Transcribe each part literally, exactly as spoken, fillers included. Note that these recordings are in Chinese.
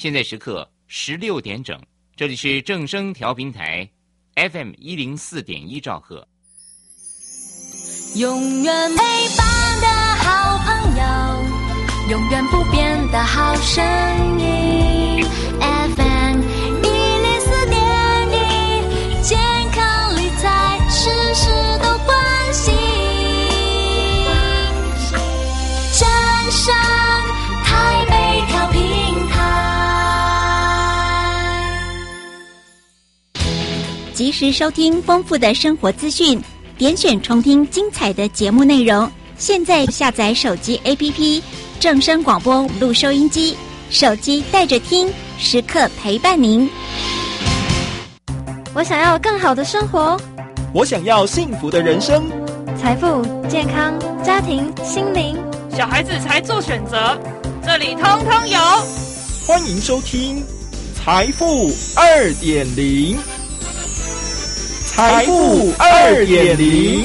现在时刻十六点整，这里是正声调频台 F M 一零四点一兆赫。 永远陪伴的好朋友，永远不变的好声音 F M 一零四点一，健康理财事事都关心，正声台北调频台， 及时收听丰富的生活资讯，点选重听精彩的节目内容。现在下载手机 A P P 正声广播录收音机，手机带着听，时刻陪伴您。 我想要更好的生活， 我想要幸福的人生， 财富、健康、家庭、心灵， 小孩子才做选择，这里通通有。 欢迎收听财富 二点零。财富 二点零。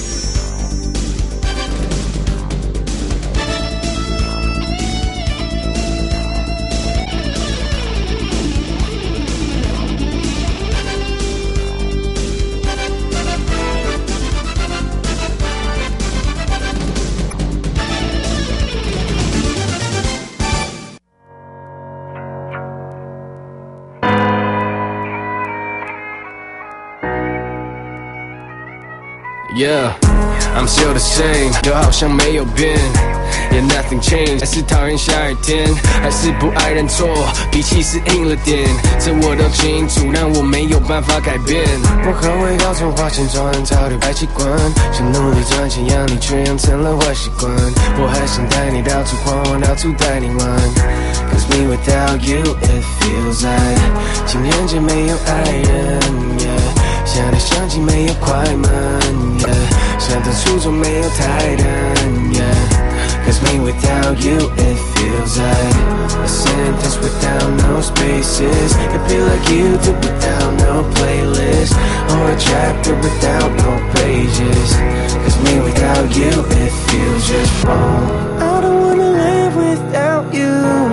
Yeah, I'm still the same， 就好像没有变 Yeah, nothing changed， 还是讨厌下雨天，还是不爱认错，脾气是硬了点，这我都清楚，但我没有办法改变。我很会搞错，花钱装很潮流坏习惯，想努力赚钱养你，却养成了坏习惯。我还想带你到处晃晃，到处带你玩 Cause me without you it feels like 情人节没有爱人 yeah， 想来想去没有快门 yeah， 想到初衷没有台灯 yeah，Cause me without you, it feels like a sentence without no spaces. It'd be like you do without no playlist, or a chapter without no pages. Cause me without you, it feels just wrong. I don't wanna live without you,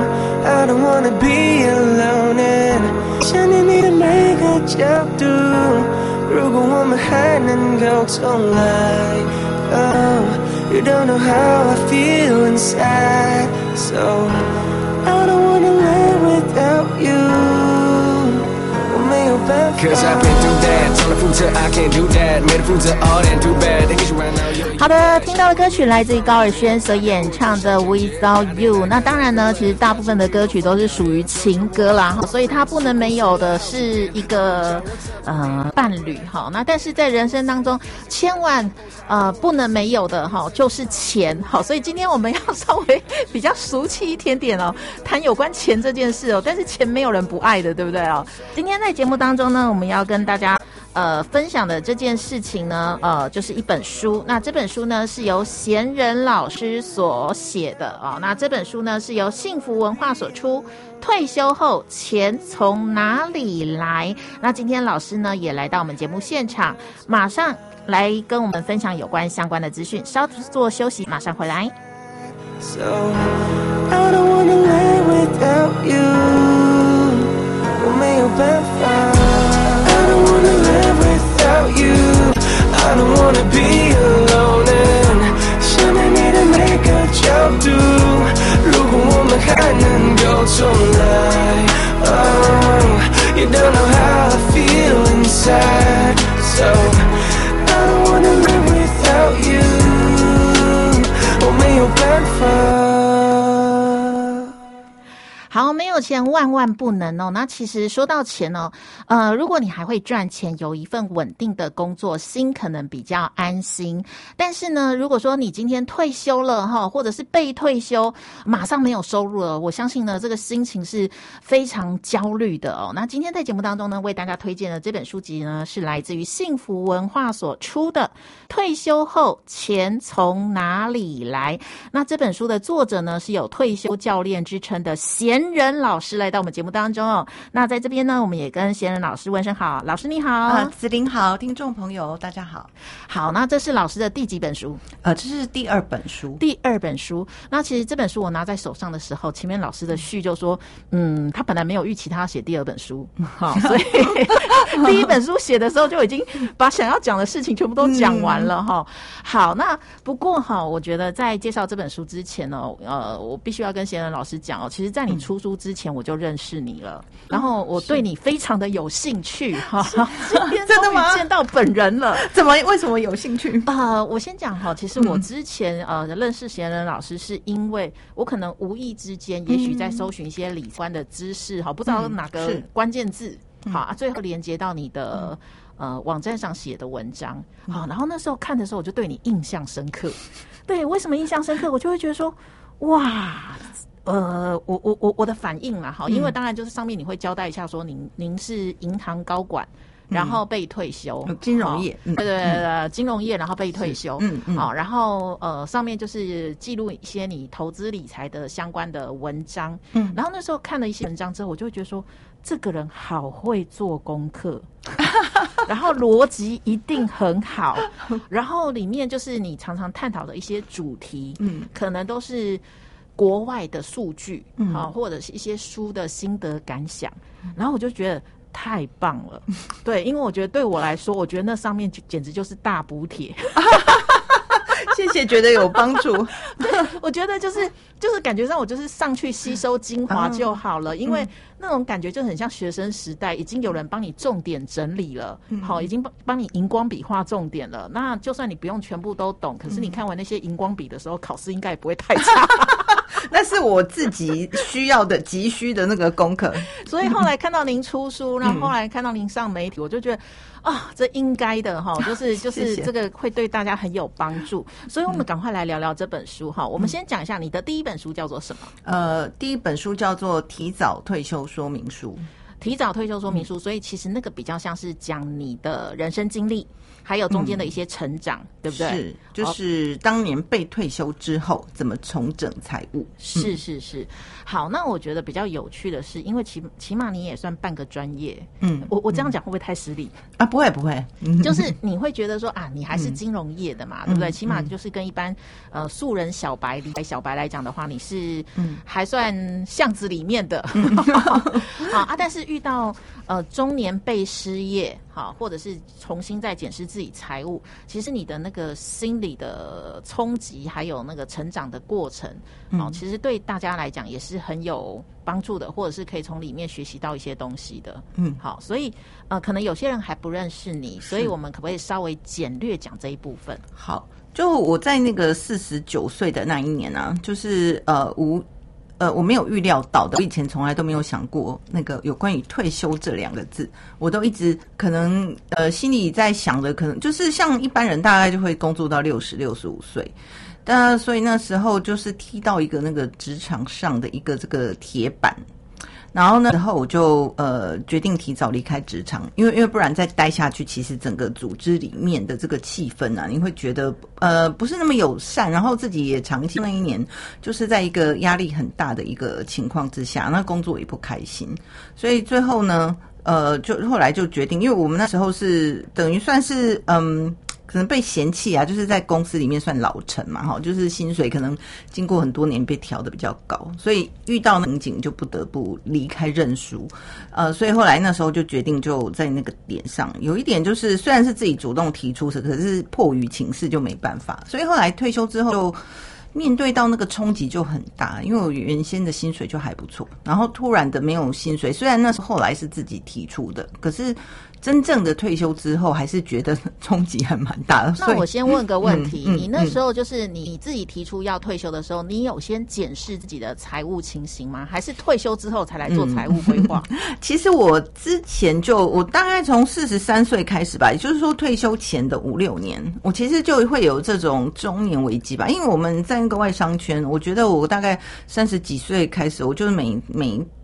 I don't wanna be alone. And 想念你的每个角度，如果我们还能够重来 oh，You don't know how I feel inside, so I don't wanna live without you. 我没有办法 Cause I've been through that， 除了负责 I can't do that， 没得负责 all that too bad。 好的，听到的歌曲来自于高尔宣所演唱的 Without You。那当然呢，其实大部分的歌曲都是属于情歌啦，所以它不能没有的是一个呃伴侣哈。那但是在人生当中，千万呃不能没有的哈就是钱。好，所以今天我们要稍微比较俗气一点点哦，谈有关钱这件事哦。但是钱没有人不爱的，对不对哦？今天在节目当中呢，我们要跟大家呃分享的这件事情呢，呃就是一本书。那这本书呢是由贤人老师所写的哦。那这本书呢是由幸福文化所出，退休后钱从哪里来？那今天老师呢也来到我们节目现场，马上来跟我们分享有关相关的资讯。稍作休息，马上回来。 So I don't wanna live without you， 我没有办法。I don't wanna live without you， I don't wanna be alone。And 想念你的每个角度，如果我们还能够重来 ，Oh， you don't know how I feel inside。So I don't wanna live without you， 我没有办法。 好，没有钱万万不能哦。那其实说到钱哦，呃，如果你还会赚钱，有一份稳定的工作，心可能比较安心。但是呢，如果说你今天退休了哈，或者是被退休，马上没有收入了，我相信呢，这个心情是非常焦虑的哦。那今天在节目当中呢，为大家推荐的这本书籍呢，是来自于幸福文化所出的《退休后钱从哪里来》。那这本书的作者呢，是有退休教练之称的贤仁老师来到我们节目当中哦。那在这边呢，我们也跟贤仁老师问声好，老师你好。 啊，子琳好，听众朋友大家好。 好，那这是老师的第几本书？ 呃，这是第二本书。 第二本书。那其实这本书我拿在手上的时候，前面老师的序就说，嗯，他本来没有预期他要写第二本书，好，所以第一本书写的时候就已经把想要讲的事情全部都讲完了哈。嗯、好，那不过哈，我觉得在介绍这本书之前呢，呃，我必须要跟贤仁老师讲哦，其实在你出书之前我就认识你了，嗯、然后我对你非常的有兴趣哈。今天真的吗？ 见到本人了， 怎么？为什么有兴趣？ 呃，我先讲哈，其实我之前、嗯、呃认识贤仁老师，是因为我可能无意之间，也许在搜寻一些理关的知识哈、嗯，不知道哪个关键字。好啊，最后连接到你的、嗯、呃网站上写的文章，好，然后那时候看的时候，我就对你印象深刻。对，为什么印象深刻？我就会觉得说，哇，呃，我我我我的反应啦，哈，因为当然就是上面你会交代一下说您您是银行高管。然后被退休， 嗯、金融业， 对对对，嗯、金融业，然后被退休， 嗯嗯， 好，然后呃，上面就是记录一些你投资理财的相关的文章，嗯，然后那时候看了一些文章之后，我就会觉得说，这个人好会做功课，然后逻辑一定很好，然后里面就是你常常探讨的一些主题，嗯，可能都是国外的数据，嗯，好，或者是一些书的心得感想，然后我就觉得。太棒了，对，因为我觉得对我来说，我觉得那上面简直就是大补帖。 谢谢，觉得有帮助。 我觉得就是就是感觉上我就是上去吸收精华就好了，嗯、因为那种感觉就很像学生时代，已经有人帮你重点整理了，嗯、好，已经帮帮你荧光笔画重点了。那就算你不用全部都懂，可是你看完那些荧光笔的时候，考试应该也不会太差。 那是我自己需要的急需的那个功课。 所以后来看到您出书，然后后来看到您上媒体，我就觉得啊，这应该的哈，就是就是这个会对大家很有帮助。所以我们赶快来聊聊这本书哈。我们先讲一下你的第一本书叫做什么？ 呃，第一本书叫做《提早退休说明书》。 提早退休说明书，所以其实那个比较像是讲你的人生经历，还有中间的一些成长，嗯、对不对？ 是，就是当年被退休之后怎么重整财务。 是是是。好，那我觉得比较有趣的是，因为起起码你也算半个专业。嗯，我我这样讲会不会太失礼啊？不会不会， 就是你会觉得说啊，你还是金融业的嘛，嗯、对不对？起码就是跟一般呃素人小白理财小白来讲的话，你是还算巷子里面的。嗯、好啊，但是遇到呃中年被失业，好，或者是重新再检视自己财务，其实你的那个心理的冲击，还有那个成长的过程，好，嗯、其实对大家来讲也是很有帮助的，或者是可以从里面学习到一些东西的。嗯，好，所以呃，可能有些人还不认识你，所以我们可不可以稍微简略讲这一部分？ 好，就我在那个四十九岁的那一年啊，就是呃无。呃，我没有预料到的，我以前从来都没有想过那个有关于退休这两个字，我都一直可能呃心里在想的，可能就是像一般人大概就会工作到六十六十五岁，但所以那时候就是踢到一个那个职场上的一个这个铁板。然后呢，然后我就呃决定提早离开职场，因为因为不然再待下去，其实整个组织里面的这个气氛啊，你会觉得呃不是那么友善，然后自己也长期那一年就是在一个压力很大的一个情况之下，那工作也不开心，所以最后呢，呃，就后来就决定，因为我们那时候是等于算是嗯。可能被嫌弃啊，就是在公司里面算老陈嘛，哈，就是薪水可能经过很多年被调得比较高，所以遇到那瓶颈就不得不离开认输，呃，所以后来那时候就决定就在那个点上，有一点就是虽然是自己主动提出的，可是迫于情势就没办法，所以后来退休之后就面对到那个冲击就很大，因为我原先的薪水就还不错，然后突然的没有薪水，虽然那时候后来是自己提出的，可是真正的退休之后还是觉得冲击还蛮大的。 那我先问个问题，嗯嗯、你那时候就是你自己提出要退休的时候，你有先检视自己的财务情形吗？还是退休之后才来做财务规划？ 嗯、其实我之前就我大概从四十三岁开始吧，也就是说退休前的五六年，我其实就会有这种中年危机吧。因为我们在那个外商圈，我觉得我大概三十几岁开始，我就是每每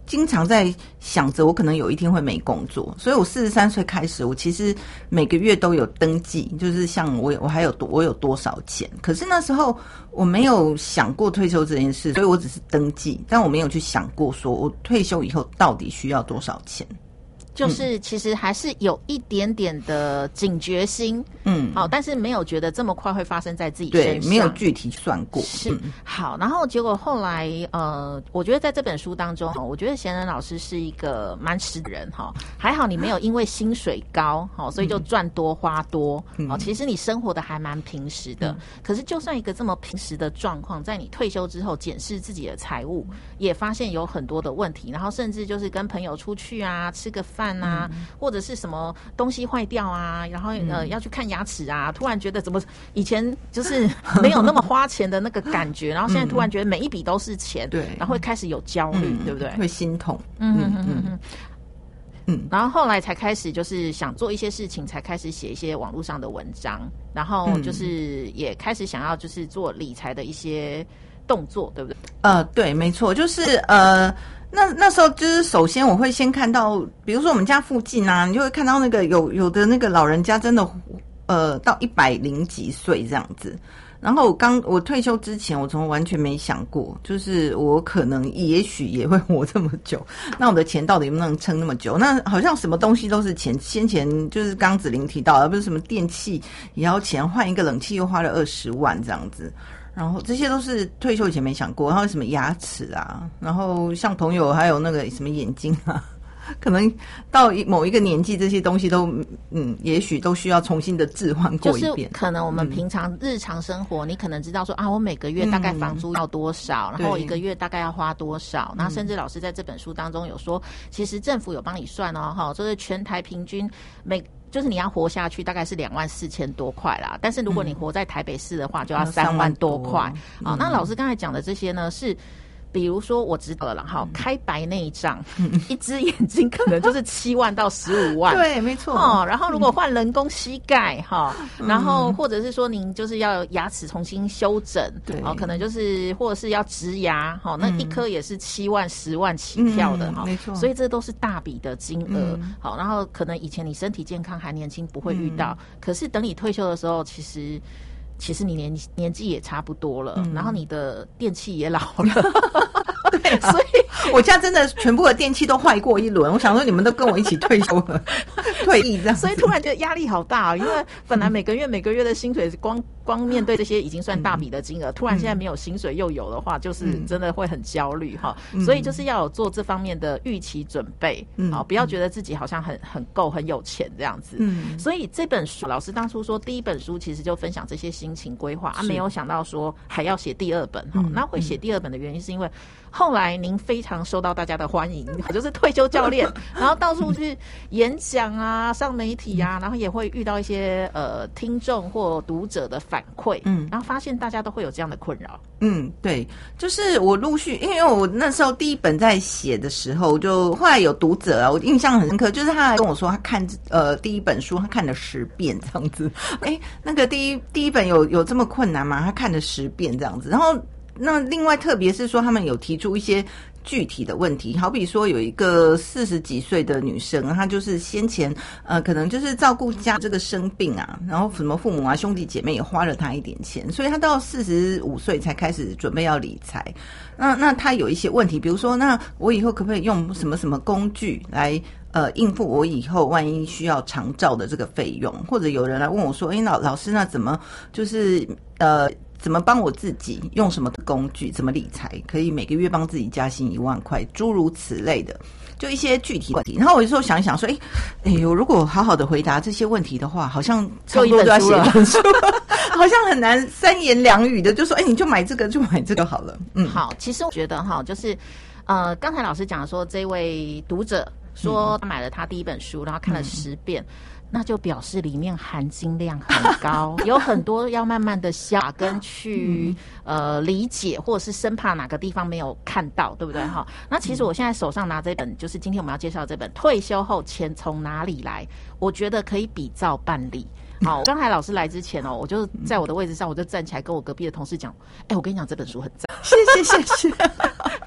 经常在想着我可能有一天会没工作，所以我四十三岁开始，我其实每个月都有登记，就是像我我还有多我有多少钱，可是那时候我没有想过退休这件事，所以我只是登记，但我没有去想过说我退休以后到底需要多少钱。 就是其实还是有一点点的警觉心，嗯，好，但是没有觉得这么快会发生在自己身上， 对，没有具体算过。 是、嗯、好，然后结果后来呃，我觉得在这本书当中，我觉得贤仁老师是一个蛮实的人哈，还好你没有因为薪水高，好，所以就赚多花多，嗯、其实你生活的还蛮平实的、嗯。可是就算一个这么平实的状况，在你退休之后检视自己的财务，也发现有很多的问题，然后甚至就是跟朋友出去啊，吃个饭。啊、嗯，或者是什么东西坏掉啊，然后呃、嗯、要去看牙齿啊，突然觉得怎么以前就是没有那么花钱的那个感觉，然后现在突然觉得每一笔都是钱，对、嗯，然后会开始有焦虑、嗯，对不对？ 会心痛， 嗯嗯嗯嗯嗯，然后后来才开始就是想做一些事情，才开始写一些网络上的文章，然后就是也开始想要就是做理财的一些动作，对不对？ 呃，对，没错，就是呃。那那时候就是首先我会先看到，比如说我们家附近啊，你就会看到那个有有的那个老人家真的呃到一百零几岁这样子。然后我刚我退休之前，我从完全没想过，就是我可能也许也会活这么久。那我的钱到底能不能撑那么久？那好像什么东西都是钱。先前就是刚子玲提到的，不是什么电器也要钱，换一个冷气又花了二十万这样子。然后这些都是退休以前没想过，然后什么牙齿啊，然后像朋友还有那个什么眼睛啊，可能到某一个年纪，这些东西都嗯，也许都需要重新的置换过一遍。 就是可能我们平常日常生活，嗯、你可能知道说啊，我每个月大概房租要多少，嗯、然后我一个月大概要花多少，然后甚至老师在这本书当中有说，其实政府有帮你算哦，哈，就是全台平均每。就是你要活下去大概是两万四千多块啦，但是如果你活在台北市的话，就要三万多块。啊、嗯，那老师刚才讲的这些呢，是比如说我知道了哈，开白内障，嗯、一只眼睛可能就是七万到十五万， 对，没错。 哦，然后如果换人工膝盖哈、嗯，然后或者是说您就是要牙齿重新修整，对，哦，可能就是或者是要植牙，哈、哦，那一颗也是七万、十万起跳的哈、 嗯，没错。 所以这都是大笔的金额，嗯、好，然后可能以前你身体健康还年轻不会遇到，嗯、可是等你退休的时候，其实。其实你年年纪也差不多了，嗯、然后你的电器也老了， 对、啊，所以我家真的全部的电器都坏过一轮。我想说你们都跟我一起退休了，退役这样， 所以突然觉得压力好大、哦，因为本来每个月每个月的薪水光光面对这些已经算大笔的金额，嗯、突然现在没有薪水又有的话，就是真的会很焦虑哈、嗯。所以就是要有做这方面的预期准备，嗯，好，不要觉得自己好像很很够很有钱这样子。嗯，所以这本书老师当初说第一本书其实就分享这些心情规划啊，没有想到说还要写第二本哈、嗯。那会写第二本的原因是因为后来您非常受到大家的欢迎，就是退休教练，然后到处去演讲啊、上媒体啊，然后也会遇到一些呃听众或读者的反馈，嗯，然后发现大家都会有这样的困扰。 嗯，对，就是我陆续，因为我那时候第一本在写的时候，就后来有读者啊，我印象很深刻，就是他跟我说他看呃第一本书他看了十遍这样子，哎，那个第一第一本有有这么困难吗？他看了十遍这样子，然后那另外特别是说他们有提出一些具体的问题，好比说有一个四十几岁的女生，她就是先前呃可能就是照顾家这个生病啊，然后什么父母啊兄弟姐妹也花了她一点钱，所以她到四十五岁才开始准备要理财。那那她有一些问题，比如说那我以后可不可以用什么什么工具来呃应付我以后万一需要长照的这个费用，或者有人来问我说，诶老老师那怎么就是呃怎么帮我自己用什么工具，怎么理财可以每个月帮自己加薪一万块，诸如此类的，就一些具体问题。然后我有时候想一想说，哎哎呦，如果好好的回答这些问题的话，好像差不多都要写一本书，好像很难三言两语的就说，哎，你就买这个就买这个好了。嗯， 好，其实我觉得哈，就是呃，刚才老师讲说，这位读者说他买了他第一本书，然后看了十遍。嗯，那就表示里面含金量很高，有很多要慢慢的消化跟去、嗯、呃理解，或者是生怕哪个地方没有看到，对不对哈？那其实我现在手上拿这本，就是今天我们要介绍这本《退休后钱从哪里来》，我觉得可以比照办理。好，刚才老师来之前哦，我就在我的位置上，我就站起来跟我隔壁的同事讲，哎，我跟你讲这本书很赞， 谢谢谢谢。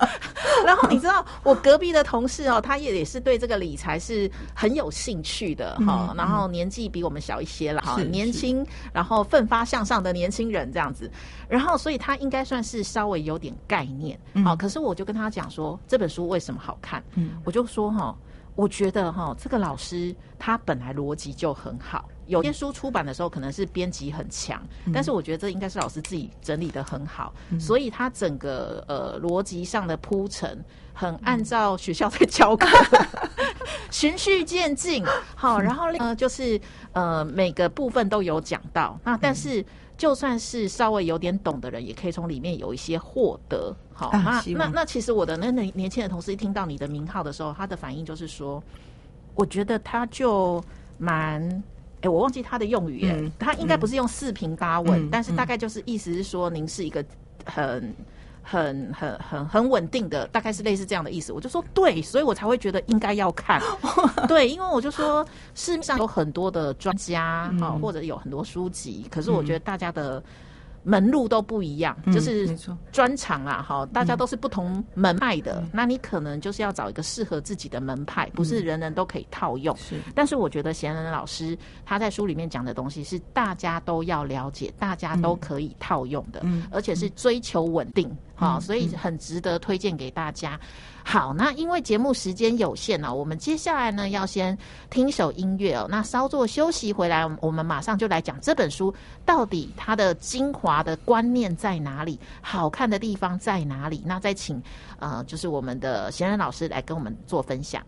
然后你知道我隔壁的同事哦，他也也是对这个理财是很有兴趣的哈、嗯，然后年纪比我们小一些了哈，年轻然后奋发向上的年轻人这样子，然后所以他应该算是稍微有点概念，好、嗯，可是我就跟他讲说这本书为什么好看，嗯，我就说哈。我觉得哈，这个老师他本来逻辑就很好，有些书出版的时候可能是编辑很强、嗯，但是我觉得这应该是老师自己整理得很好，嗯、所以他整个呃逻辑上的铺陈很按照学校在教课，嗯、循序渐进。好，然后呢就是呃每个部分都有讲到，那但是。嗯就算是稍微有点懂的人，也可以从里面有一些获得。好，啊、那那那其实我的那年轻的同事一听到你的名号的时候，他的反应就是说，我觉得他就蛮，哎，我忘记他的用语，嗯、他应该不是用四平八稳、嗯，但是大概就是意思是说，您是一个很。很很很很稳定的，大概是类似这样的意思。我就说对，所以我才会觉得应该要看。对，因为我就说市面上有很多的专家、嗯哦、或者有很多书籍，可是我觉得大家的门路都不一样，嗯、就是专长啊，哈，大家都是不同门派的、嗯。那你可能就是要找一个适合自己的门派，不是人人都可以套用。是，但是我觉得贤仁老师他在书里面讲的东西是大家都要了解，大家都可以套用的，嗯、而且是追求稳定。好、嗯，所以很值得推荐给大家。好，那因为节目时间有限哦，我们接下来呢要先听一首音乐哦。那稍作休息回来，我们马上就来讲这本书到底它的精华的观念在哪里，好看的地方在哪里。那再请呃，就是我们的贤仁老师来跟我们做分享。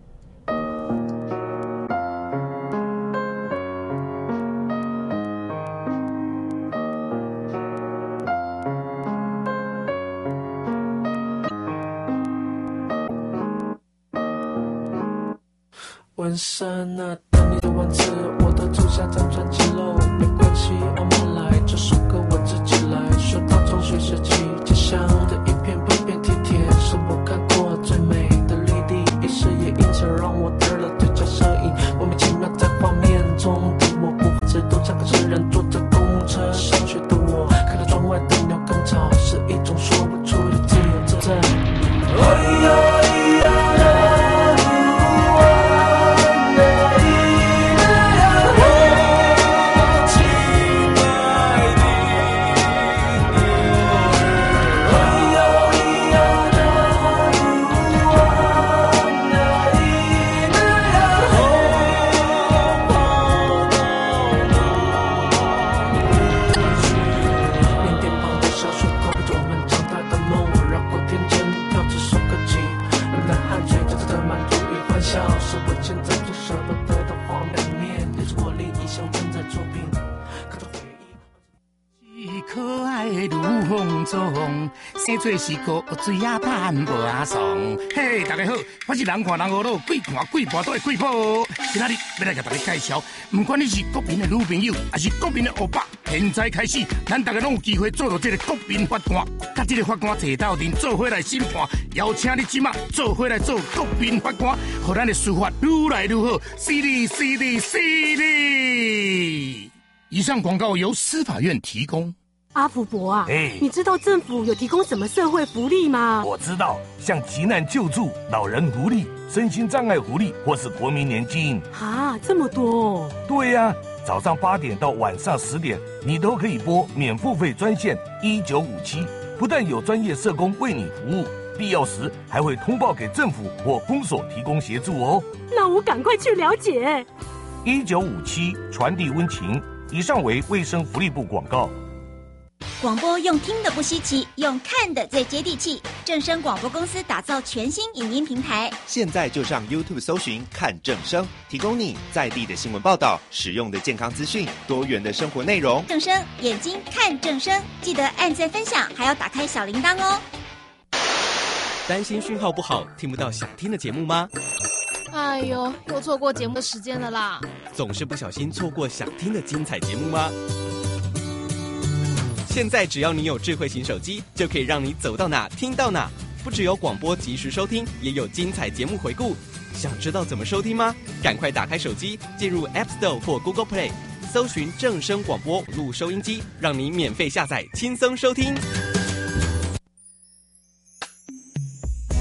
晚上那当你的王子，我的足下辗转几楼，没关系，我们来，这首歌我自己来。说到从学时期，街上的一片片片体贴，是我看过最美的莉莉，一时也因此让我得了最佳摄影。莫名其妙在画面中的我，不知都像个诗人，坐着公车上学的我，看到窗外的鸟更吵，是一种说不出的自由自在。哎呀！ 生做是个水啊盼无啊爽，嘿，大家好，我是人看人学老，鬼看鬼跋倒的鬼婆。今仔日要来给大家介绍，不管你是国民的女朋友，还是国民的欧巴，现在开始，咱大家拢有机会做到这个国民法官，甲这个法官坐斗阵做伙来审判，邀请你今晚做伙来做国民法官，让咱的司法愈来愈好，犀利犀利犀利。以上广告由司法院提供。 阿福伯啊， 哎、欸， 你知道政府有提供什么社会福利吗？ 我知道，像急难救助、老人福利、身心障碍福利，或是国民年金。 啊，这么多哦！ 对呀、啊，早上八点到晚上十点，你都可以拨免付费专线一九五七，不但有专业社工为你服务，必要时还会通报给政府或公所提供协助哦。 那我赶快去了解。 一九五七传递温情，以上为卫生福利部广告。 广播用听的不稀奇，用看的最接地气。正声广播公司打造全新影音平台， 现在就上 YouTube 搜寻看正声，提供你在地的新闻报道、实用的健康资讯、多元的生活内容。 正声眼睛看正声，记得按赞分享，还要打开小铃铛哦。 担心讯号不好，听不到想听的节目吗？ 哎呦，又错过节目的时间了啦！ 总是不小心错过想听的精彩节目吗？现在只要你有智慧型手机，就可以让你走到哪听到哪。不只有广播及时收听，也有精彩节目回顾。想知道怎么收听吗？赶快打开手机，进入 App Store 或 Google Play， 搜寻正声广播网络收音机，让你免费下载，轻松收听。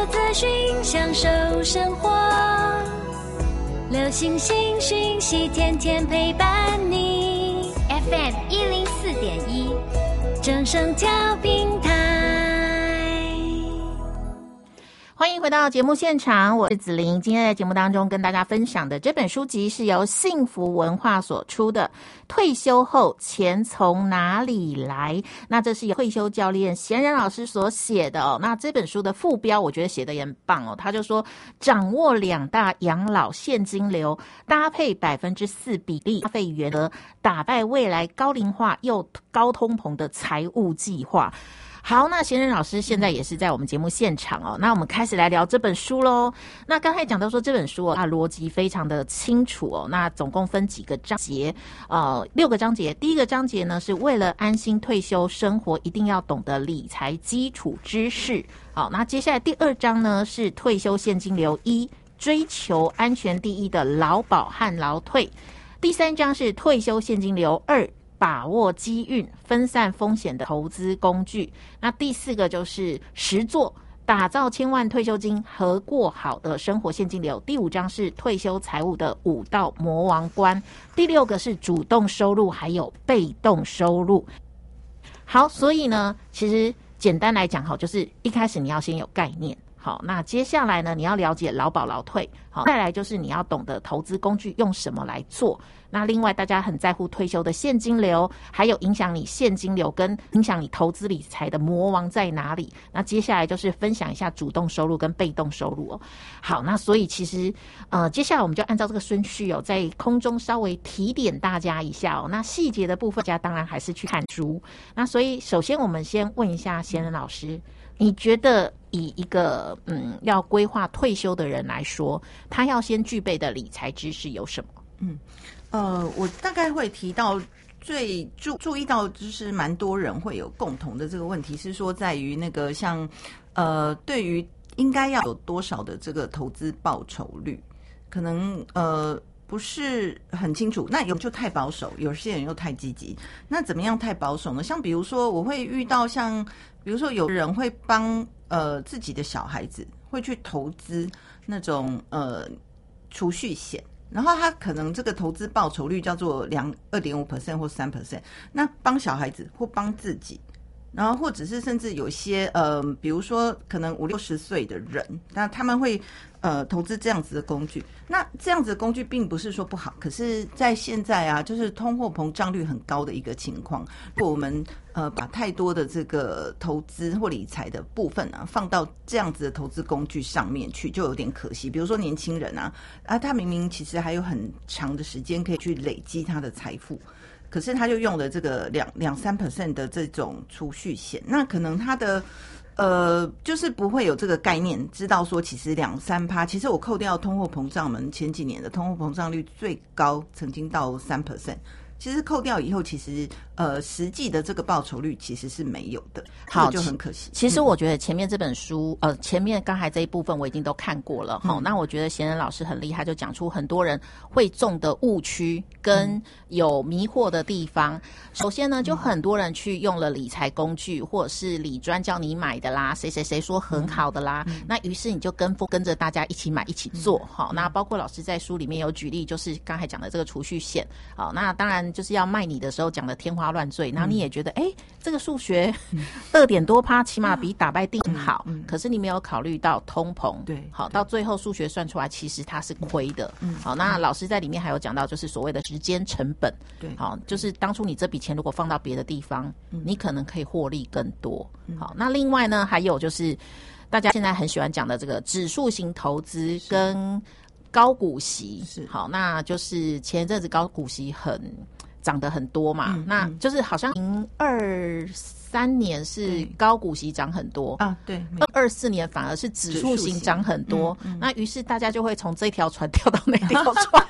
资讯，享受生活。流星星讯息，天天陪伴你。F M 一零四点一，正声调频台。 欢迎回到节目现场，我是子琳。今天在节目当中跟大家分享的这本书籍是由幸福文化所出的《退休后钱从哪里来》，那这是由退休教练贤仁老师所写的哦。那这本书的副标我觉得写得也很棒哦，他就说掌握两大养老现金流，搭配百分之四比例花费原则，打败未来高龄化又高通膨的财务计划。好，那贤仁老师现在也是在我们节目现场哦。那我们开始来聊这本书喽。那刚才讲到说这本书哦，它逻辑非常的清楚哦。那总共分几个章节，呃，六个章节。第一个章节呢，是为了安心退休生活，一定要懂得理财基础知识。好，那接下来第二章呢是退休现金流一，追求安全第一的劳保和劳退。第三章是退休现金流二，把握机运，分散风险的投资工具。那第四个就是实作，打造千万退休金和过好的生活现金流。第五章是退休财务的五道魔王关。第六个是主动收入还有被动收入。好，所以呢，其实简单来讲，好，就是一开始你要先有概念。好，那接下来呢，你要了解劳保劳退。好，再来就是你要懂得投资工具用什么来做。那另外大家很在乎退休的现金流，还有影响你现金流跟影响你投资理财的魔王在哪里。那接下来就是分享一下主动收入跟被动收入哦。好，那所以其实呃，接下来我们就按照这个顺序哦，在空中稍微提点大家一下哦。那细节的部分，大家当然还是去看书。那所以首先我们先问一下贤仁老师，你觉得以一个嗯要规划退休的人来说，他要先具备的理财知识有什么？ 嗯，呃，我大概会提到最注注意到，就是蛮多人会有共同的这个问题，是说在于那个像呃，对于应该要有多少的这个投资报酬率，可能呃不是很清楚。那有就太保守，有些人又太积极。那怎么样太保守呢？像比如说，我会遇到像比如说有人会帮呃自己的小孩子会去投资那种呃储蓄险。然后他可能这个投资报酬率叫做两二点五 percent 或三 percent， 那帮小孩子或帮自己，然后或者是甚至有些呃，比如说可能五六十岁的人，那他们会呃投资这样子的工具。那这样子的工具并不是说不好，可是在现在啊，就是通货膨胀率很高的一个情况，如果我们呃把太多的这个投资或理财的部分啊放到这样子的投资工具上面去，就有点可惜。比如说年轻人啊，啊他明明其实还有很长的时间可以去累积他的财富。可是他就用了这个两两三 percent 的这种储蓄险，那可能他的呃就是不会有这个概念，知道说其实两三趴，其实我扣掉通货膨胀，我们前几年的通货膨胀率最高曾经到三 percent。其实扣掉以后，其实呃实际的这个报酬率其实是没有的， 好， 就很可惜。 其实我觉得前面这本书，呃，前面刚才这一部分我已经都看过了哈、嗯。那我觉得贤仁老师很厉害，就讲出很多人会中的误区跟有迷惑的地方。首先呢，就很多人去用了理财工具，或者是理专叫你买的啦，谁谁谁说很好的啦，嗯、那于是你就跟风跟着大家一起买一起做哈、嗯。那包括老师在书里面有举例，就是刚才讲的这个储蓄险，好，那当然。就是要卖你的时候讲的天花乱坠，然后你也觉得哎、嗯，这个数学二点多趴，起码比打败定好、嗯嗯。可是你没有考虑到通膨，对，好，到最后数学算出来，其实它是亏的。嗯，好，那老师在里面还有讲到，就是所谓的时间成本，对，好，就是当初你这笔钱如果放到别的地方，嗯、你可能可以获利更多。嗯、好，那另外呢，还有就是大家现在很喜欢讲的这个指数型投资跟高股息，是好，那就是前一阵子高股息很。涨得很多嘛、嗯，那就是好像零二三年是高股息涨很多啊，对，二四年反而是指数型涨很多，嗯嗯、那于是大家就会从这条船跳到那条船。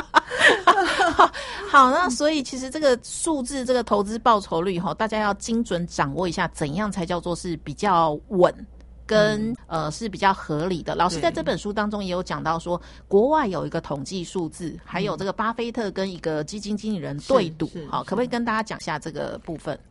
好，那所以其实这个数字，这个投资报酬率哈，大家要精准掌握一下，怎样才叫做是比较稳。跟、嗯、呃是比较合理的。老师在这本书当中也有讲到说，国外有一个统计数字，还有这个巴菲特跟一个基金经理人对赌，好，可不可以跟大家讲一下这个部分？ 哦，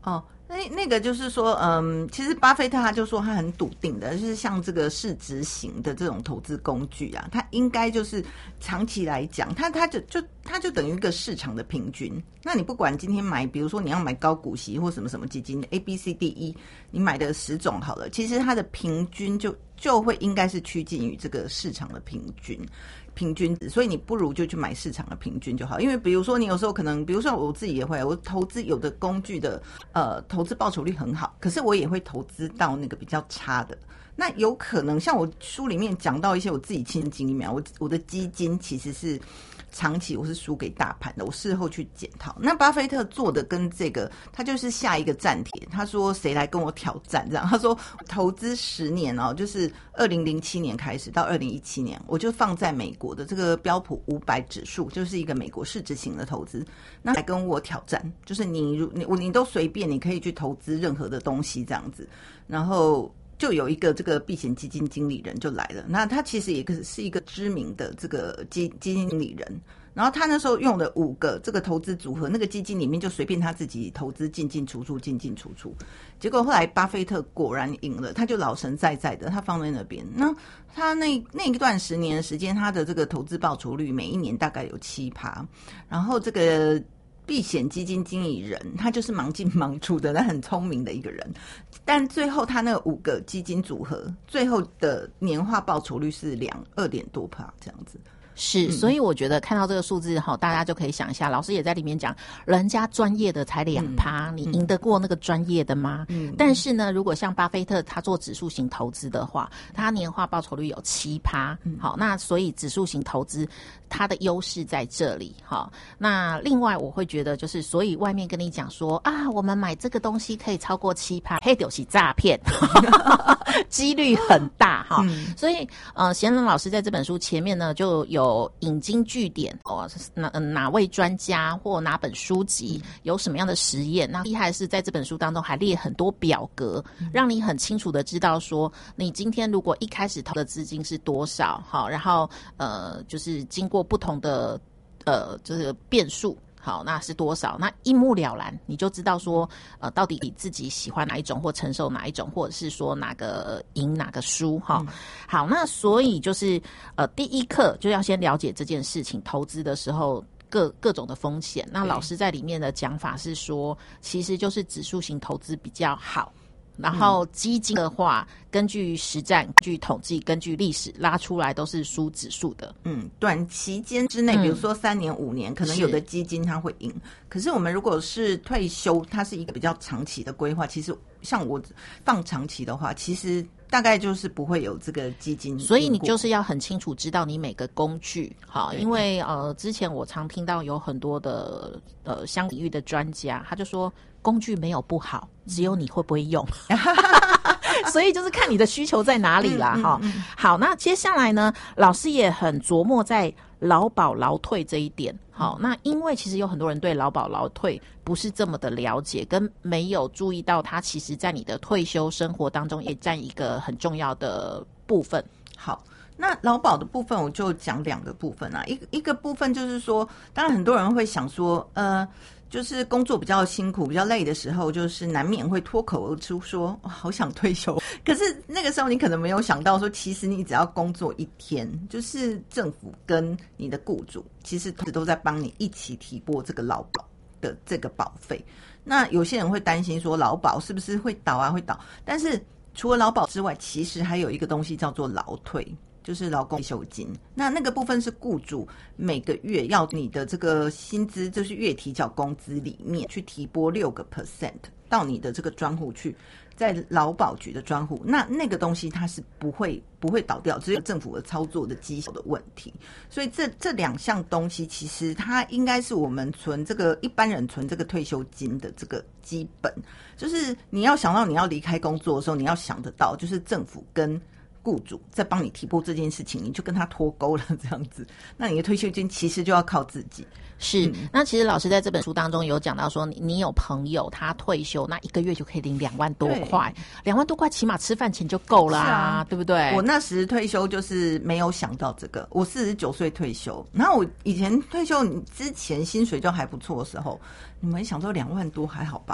那那个就是说，嗯，其实巴菲特他就说他很笃定的，就是像这个市值型的这种投资工具啊，它应该就是长期来讲，它它就就它就等于一个市场的平均。那你不管今天买，比如说你要买高股息或什么什么基金 A B C D E， 你买的十种好了，其实它的平均就就会应该是趋近于这个市场的平均。平均值，所以你不如就去买市场的平均就好。因为比如说你有时候可能，比如说我自己也会，我投资有的工具的呃投资报酬率很好，可是我也会投资到那个比较差的。那有可能像我书里面讲到一些我自己亲身经历嘛，我我的基金其实是长期我是输给大盘的，我事后去检讨。那巴菲特做的跟这个，他就是下一个战帖，他说谁来跟我挑战这样？他说投资十年哦，就是二零零七年开始到二零一七年，我就放在美国的这个标普五百指数，就是一个美国市值型的投资，那来跟我挑战，就是你你你都随便，你可以去投资任何的东西这样子，然后。就有一个这个避险基金经理人就来了，那他其实也是一个知名的这个基基金经理人，然后他那时候用了五个这个投资组合，那个基金里面就随便他自己投资进进出出进进出出，结果后来巴菲特果然赢了，他就老神在在的，他放在那边，那他那那一段十年的时间，他的这个投资报酬率每一年大概有七趴，然后这个。避险基金经理人，他就是忙进忙出的，他很聪明的一个人。但最后他那五个基金组合，最后的年化报酬率是两二点多趴这样子。 是，所以我觉得看到这个数字哈，大家就可以想一下，老师也在里面讲，人家专业的才两趴，你赢得过那个专业的吗？嗯。但是呢，如果像巴菲特他做指数型投资的话，他年化报酬率有七趴，好，那所以指数型投资它的优势在这里，好。那另外我会觉得就是，所以外面跟你讲说啊，我们买这个东西可以超过七趴，嘿，就是诈骗，几率很大哈。嗯、所以呃，贤仁老师在这本书前面呢就有。有引经据典哦，哪哪位专家或哪本书籍有什么样的实验？那厉害的是在这本书当中还列很多表格，嗯、让你很清楚的知道说，你今天如果一开始投的资金是多少，好，然后呃，就是经过不同的呃，就是变数。好，那是多少？那一目了然，你就知道说，呃，到底你自己喜欢哪一种，或承受哪一种，或者是说哪个赢哪个输哈。嗯、好，那所以就是呃，第一课就要先了解这件事情，投资的时候各各种的风险。那老师在里面的讲法是说，其实就是指数型投资比较好。然后基金的话，嗯、根据实战、根据统计、根据历史拉出来都是输指数的。嗯， 短期间之内，嗯、比如说三年、五年，可能有的基金它会赢。可是我们如果是退休，它是一个比较长期的规划。其实像我放长期的话，其实大概就是不会有这个基金。 所以你就是要很清楚知道你每个工具，好，因为呃，之前我常听到有很多的呃相领域的专家，他就说。工具没有不好，只有你会不会用。所以就是看你的需求在哪里啦，哈、嗯嗯嗯。好，那接下来呢，老师也很琢磨在劳保劳退这一点。好，那因为其实有很多人对劳保劳退不是这么的了解，跟没有注意到它其实在你的退休生活当中也占一个很重要的部分。 好。那劳保的部分我就讲两个部分啊，一个一个部分就是说，当然很多人会想说，呃，就是工作比较辛苦、比较累的时候，就是难免会脱口而出说，哦，好想退休。可是那个时候你可能没有想到说，其实你只要工作一天，就是政府跟你的雇主其实都在帮你一起提拨这个劳保的这个保费。那有些人会担心说，劳保是不是会倒啊？会倒？但是除了劳保之外，其实还有一个东西叫做劳退。就是劳工退休金，那那个部分是雇主每个月要你的这个薪资，就是月提缴工资里面去提拨六个 percent 到你的这个专户去，在劳保局的专户，那那个东西它是不会不会倒掉，只有政府的操作的绩效的问题。所以这这两项东西，其实它应该是我们存这个一般人存这个退休金的这个基本，就是你要想到你要离开工作的时候，你要想得到，就是政府跟雇主在帮你提拨这件事情，你就跟他脱钩了这样子，那你的退休金其实就要靠自己。 是、嗯、那其实老师在这本书当中有讲到说，你你有朋友他退休，那一个月就可以领两万多块，两万多块起码吃饭钱就够啦、啊、对不对？ 我那时退休就是没有想到这个，我四十九岁退休，然后我以前退休之前薪水就还不错的时候，你们想说两万多还好吧？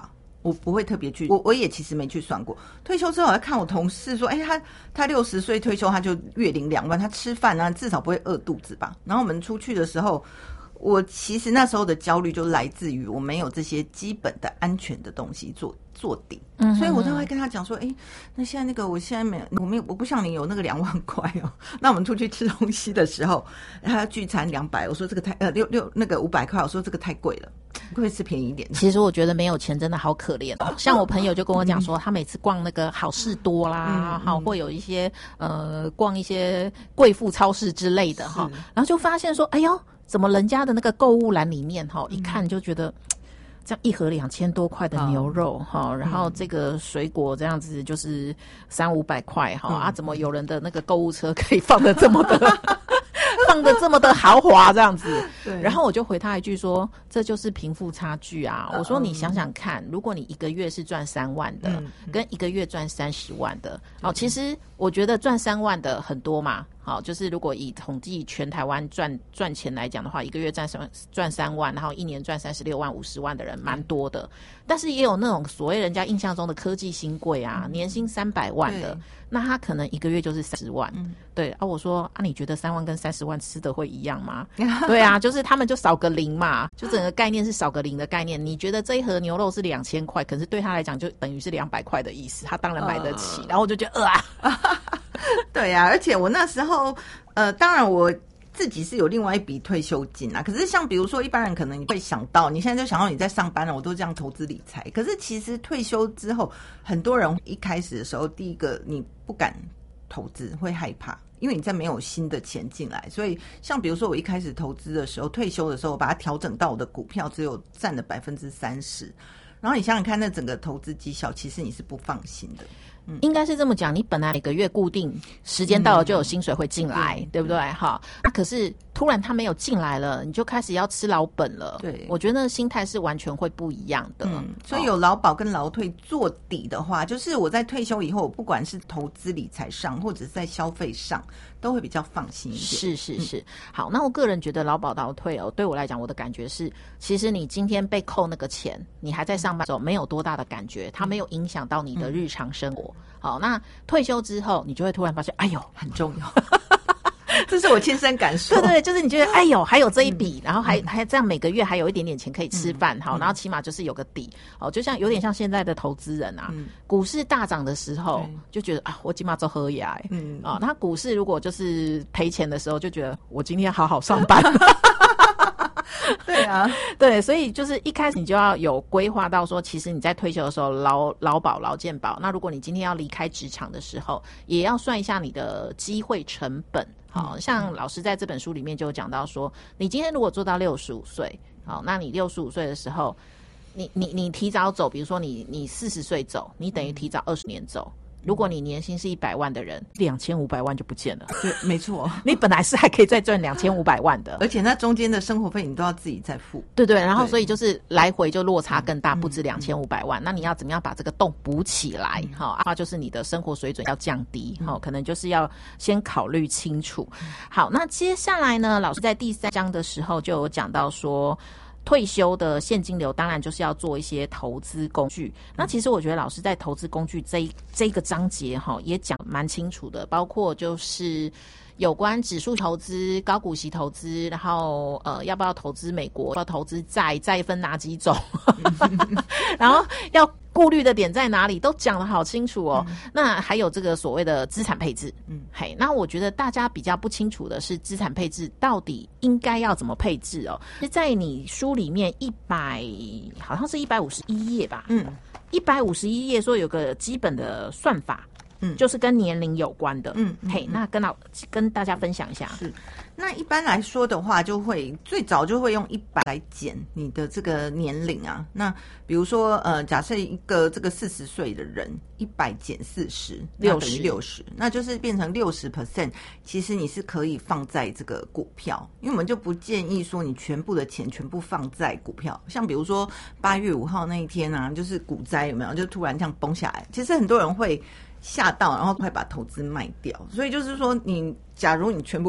我不会特别去，我我也其实没去算过。退休之后，我在看我同事说，哎、欸，他他六十岁退休，他就月领两万，他吃饭呢、啊、至少不会饿肚子吧？然后我们出去的时候，我其实那时候的焦虑就来自于我没有这些基本的安全的东西做做底，嗯，所以我都会跟他讲说，哎、欸，那现在那个我现在没有，我没有，我不像你有那个两万块哦。那我们出去吃东西的时候，他聚餐两百，我说这个太呃六六那个五百块，我说这个太贵了。可不可以吃便宜一点？ 其实我觉得没有钱真的好可怜哦。像我朋友就跟我讲说，他每次逛那个好事多啦，好、嗯、会有一些呃逛一些贵妇超市之类的哈，然后就发现说，哎呦，怎么人家的那个购物篮里面哈，一看就觉得。这样一盒两千多块的牛肉哈、嗯，然后这个水果这样子就是三五百块哈、嗯、啊，怎么有人的那个购物车可以放得这么的放得这么的豪华这样子？对。然后我就回他一句说，这就是贫富差距啊！嗯、我说你想想看，如果你一个月是赚三万的，嗯、跟一个月赚三十万的，哦，其实我觉得赚三万的很多嘛。好，就是如果以统计全台湾赚赚钱来讲的话，一个月赚三赚三万，然后一年赚三十六万、五十万的人蛮多的。但是也有那种所谓人家印象中的科技新贵啊，嗯、年薪三百万的，那他可能一个月就是三十万。嗯、对啊，我说啊，你觉得三万跟三十万吃的会一样吗？对啊，就是他们就少个零嘛，就整个概念是少个零的概念。你觉得这一盒牛肉是两千块，可是对他来讲就等于是两百块的意思，他当然买得起。呃、然后我就觉得呃啊。 对呀、啊，而且我那时候，呃，当然我自己是有另外一笔退休金啊。可是像比如说一般人可能你会想到，你现在就想到你在上班了，我都这样投资理财。可是其实退休之后，很多人一开始的时候，第一个你不敢投资，会害怕，因为你在没有新的钱进来。所以像比如说我一开始投资的时候，退休的时候，我把它调整到我的股票只有占了百分之三十。然后你想想看，那整个投资绩效，其实你是不放心的。 嗯、应该是这么讲，你本来每个月固定时间到了就有薪水会进来，嗯、对不对？哈、啊，可是突然他没有进来了，你就开始要吃老本了。对，我觉得那个心态是完全会不一样的。 嗯，所以有劳保跟劳退做底的话，就是我在退休以后，不管是投资理财上，或者是在消费上，都会比较放心一点。 是是是。嗯、好，那我个人觉得劳保劳退哦，对我来讲，我的感觉是，其实你今天被扣那个钱，你还在上班的时候没有多大的感觉，它没有影响到你的日常生活。嗯好，那退休之后，你就会突然发现，哎呦， 很重要。这是我亲身感受。 对对，就是你觉得，哎呦，还有这一笔，嗯、然后还、嗯、还这样每个月还有一点点钱可以吃饭，嗯、好，然后起码就是有个底。哦，就像有点像现在的投资人啊，嗯、股市大涨的时候就觉得啊，我起码做喝牙，嗯啊，那股市如果就是赔钱的时候，就觉得我今天好好上班。 对啊， 对，所以就是一开始你就要有规划到说，其实你在退休的时候劳劳保、劳健保，那如果你今天要离开职场的时候，也要算一下你的机会成本。好，像老师在这本书里面就有讲到说，你今天如果做到六十五岁，好，那你六十五岁的时候，你你你提早走，比如说你你四十岁走，你等于提早二十年走。如果你年薪是一百万的人，两千五百万就不见了。 对，没错， 你本来是还可以再赚两千五百万的， 而且那中间的生活费你都要自己再付。 对对，然后所以就是来回就落差更大，不止两千五百万。嗯、那你要怎么样把这个洞补起来？好、嗯，啊，就是你的生活水准要降低，好、嗯，可能就是要先考虑清楚。好，那接下来呢，老师在第三章的时候就有讲到说。退休的现金流当然就是要做一些投资工具。那其实我觉得老师在投资工具这一这个章节哈也讲蛮清楚的，包括就是有关指数投资、高股息投资，然后呃要不要投资美国，要投资债，债分哪几种，然后要顾虑的点在哪里，都讲得好清楚哦。嗯、那还有这个所谓的资产配置，嗯，嘿，那我觉得大家比较不清楚的是资产配置到底应该要怎么配置哦。是在你书里面一百好像是一百五十一页吧，嗯，一百五十一页说有个基本的算法。嗯，就是跟年龄有关的。嗯，嗯嘿，那跟老跟大家分享一下。 是，那一般来说的话，就会最早就会用一百来减你的这个年龄啊。那比如说，呃，假设一个这个四十岁的人，一百减四十，六等于六十，那就是变成六十 percent。其实你是可以放在这个股票，因为我们就不建议说你全部的钱全部放在股票。像比如说八月五号那一天啊，就是股灾有没有？就突然这样崩下来，其实很多人会吓到，然后快把投资卖掉。所以就是说，你假如你全部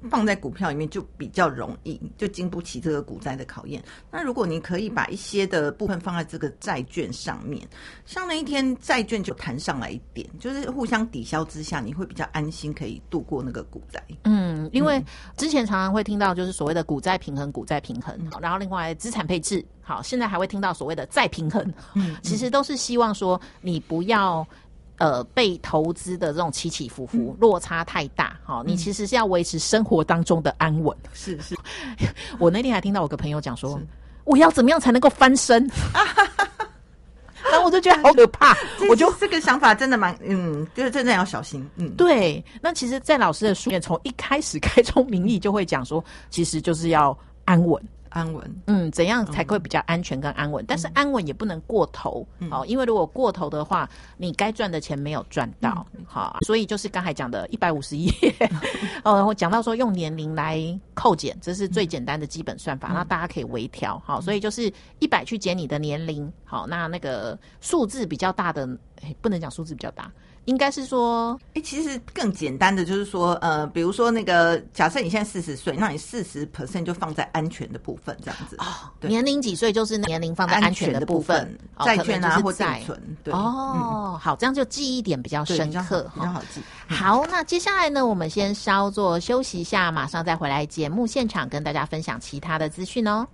放在股票里面就比较容易，就经不起这个股灾的考验。那如果你可以把一些的部分放在这个债券上面，像那一天债券就弹上来一点，就是互相抵消之下，你会比较安心，可以度过那个股灾。 嗯，因为之前常常会听到就是所谓的股债平衡，股债平衡，好，然后另外资产配置，好，现在还会听到所谓的再平衡，嗯，其实都是希望说你不要。呃，被投资的这种起起伏伏、嗯、落差太大，好、哦，你其实是要维持生活当中的安稳。 是是， 我那天还听到我个朋友讲说，我要怎么样才能够翻身？然后我就觉得好可怕，我就这个想法真的蛮，嗯，就是真的要小心。嗯， 对。那其实，在老师的书里面，从一开始开宗明义就会讲说，其实就是要安稳。 安稳， 嗯，怎样才会比较安全跟安稳？嗯、但是安稳也不能过头，好、嗯，因为如果过头的话，你该赚的钱没有赚到，嗯、好，所以就是刚才讲的一百五十页，呃，我讲到说用年龄来扣减，这是最简单的基本算法，嗯、那大家可以微调，好，所以就是一百去减你的年龄，好，那那个数字比较大的，不能讲数字比较大。应该是说， 哎、欸，其实更简单的就是说，呃，比如说那个，假设你现在四十岁，那你四十 percent 就放在安全的部分，这样子。 哦，年龄几岁就是年龄放在安全的部分， 债券啊或定存。对， 哦、嗯，好，这样就记忆点比较深刻， 比较好记。 嗯、好，那接下来呢，我们先稍作休息一下，马上再回来节目现场跟大家分享其他的资讯哦。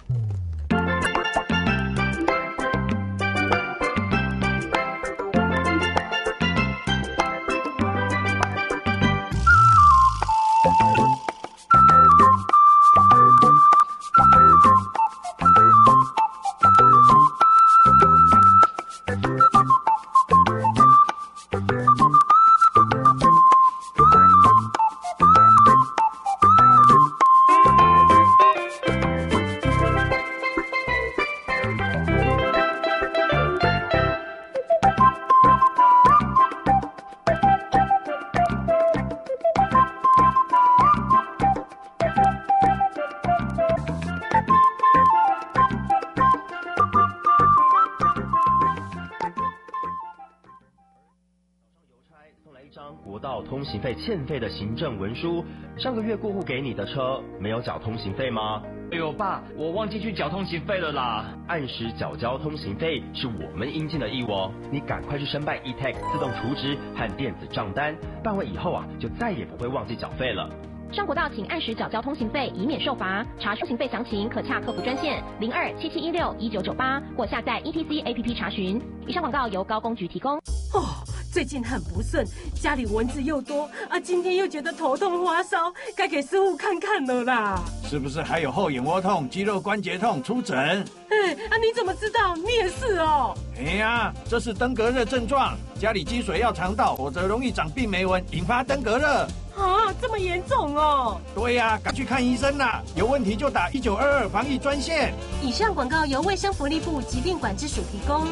通行费欠费的行政文书，上个月过户给你的车没有缴通行费吗？ 哎呦爸，我忘记去缴通行费了啦！ 按时缴交通行费是我们应尽的义务哦，你赶快去申办 e-tax 自动储值和电子账单，办完以后啊，就再也不会忘记缴费了。 上国道请按时缴交通行费，以免受罚。查通行费详情可洽客服专线零二七七一六一九九八或下载 E T C A P P 查询。以上广告由高工局提供。 哦，最近很不顺，家里蚊子又多啊，今天又觉得头痛发烧，该给师傅看看了啦。 是不是还有后眼窝痛、肌肉关节痛？出诊。 哎啊，你怎么知道？你也是哦。 哎呀，这是登革热症状，家里积水要常倒，否则容易长病媒蚊，引发登革热。 啊，这么严重哦！ 对呀、啊，赶去看医生啦！有问题就打一九二二防疫专线。 以上广告由卫生福利部疾病管制署提供。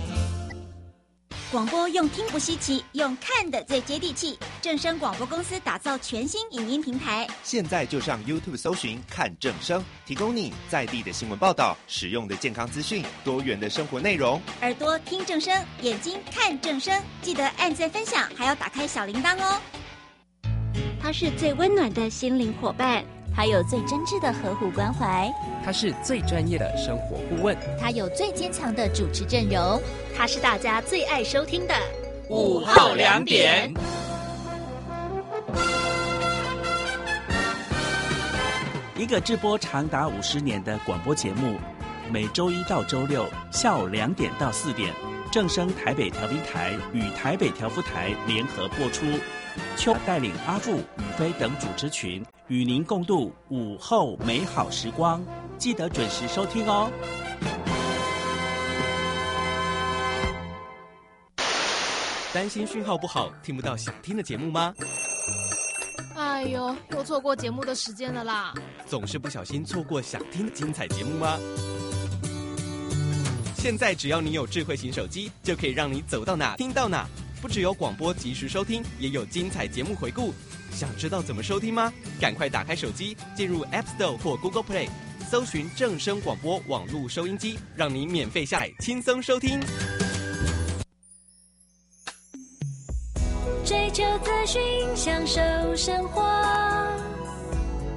广播用听不稀奇，用看的最接地气。正声广播公司打造全新影音平台， 现在就上 YouTube 搜寻看正声，提供你在地的新闻报道、实用的健康资讯、多元的生活内容。 耳朵听正声，眼睛看正声，记得按赞分享，还要打开小铃铛哦。他是最温暖的心灵伙伴， 他有最真挚的呵护关怀， 他是最专业的生活顾问， 他有最坚强的主持阵容， 他是大家最爱收听的午后两点。 一个直播长达五十年的广播节目，每周一到周六下午两点到四点，正声台北调频台与台北调夫台联合播出。秋带领阿富、宇飞等主持群与您共度午后美好时光，记得准时收听哦。 担心讯号不好，听不到想听的节目吗？ 哎呦，又错过节目的时间了啦！ 总是不小心错过想听的精彩节目吗？现在只要你有智慧型手机，就可以让你走到哪听到哪。不只有广播及时收听，也有精彩节目回顾。想知道怎么收听吗？赶快打开手机，进入 App Store 或 Google Play， 搜寻正声广播网络收音机，让你免费下载，轻松收听。 追求资讯，享受生活。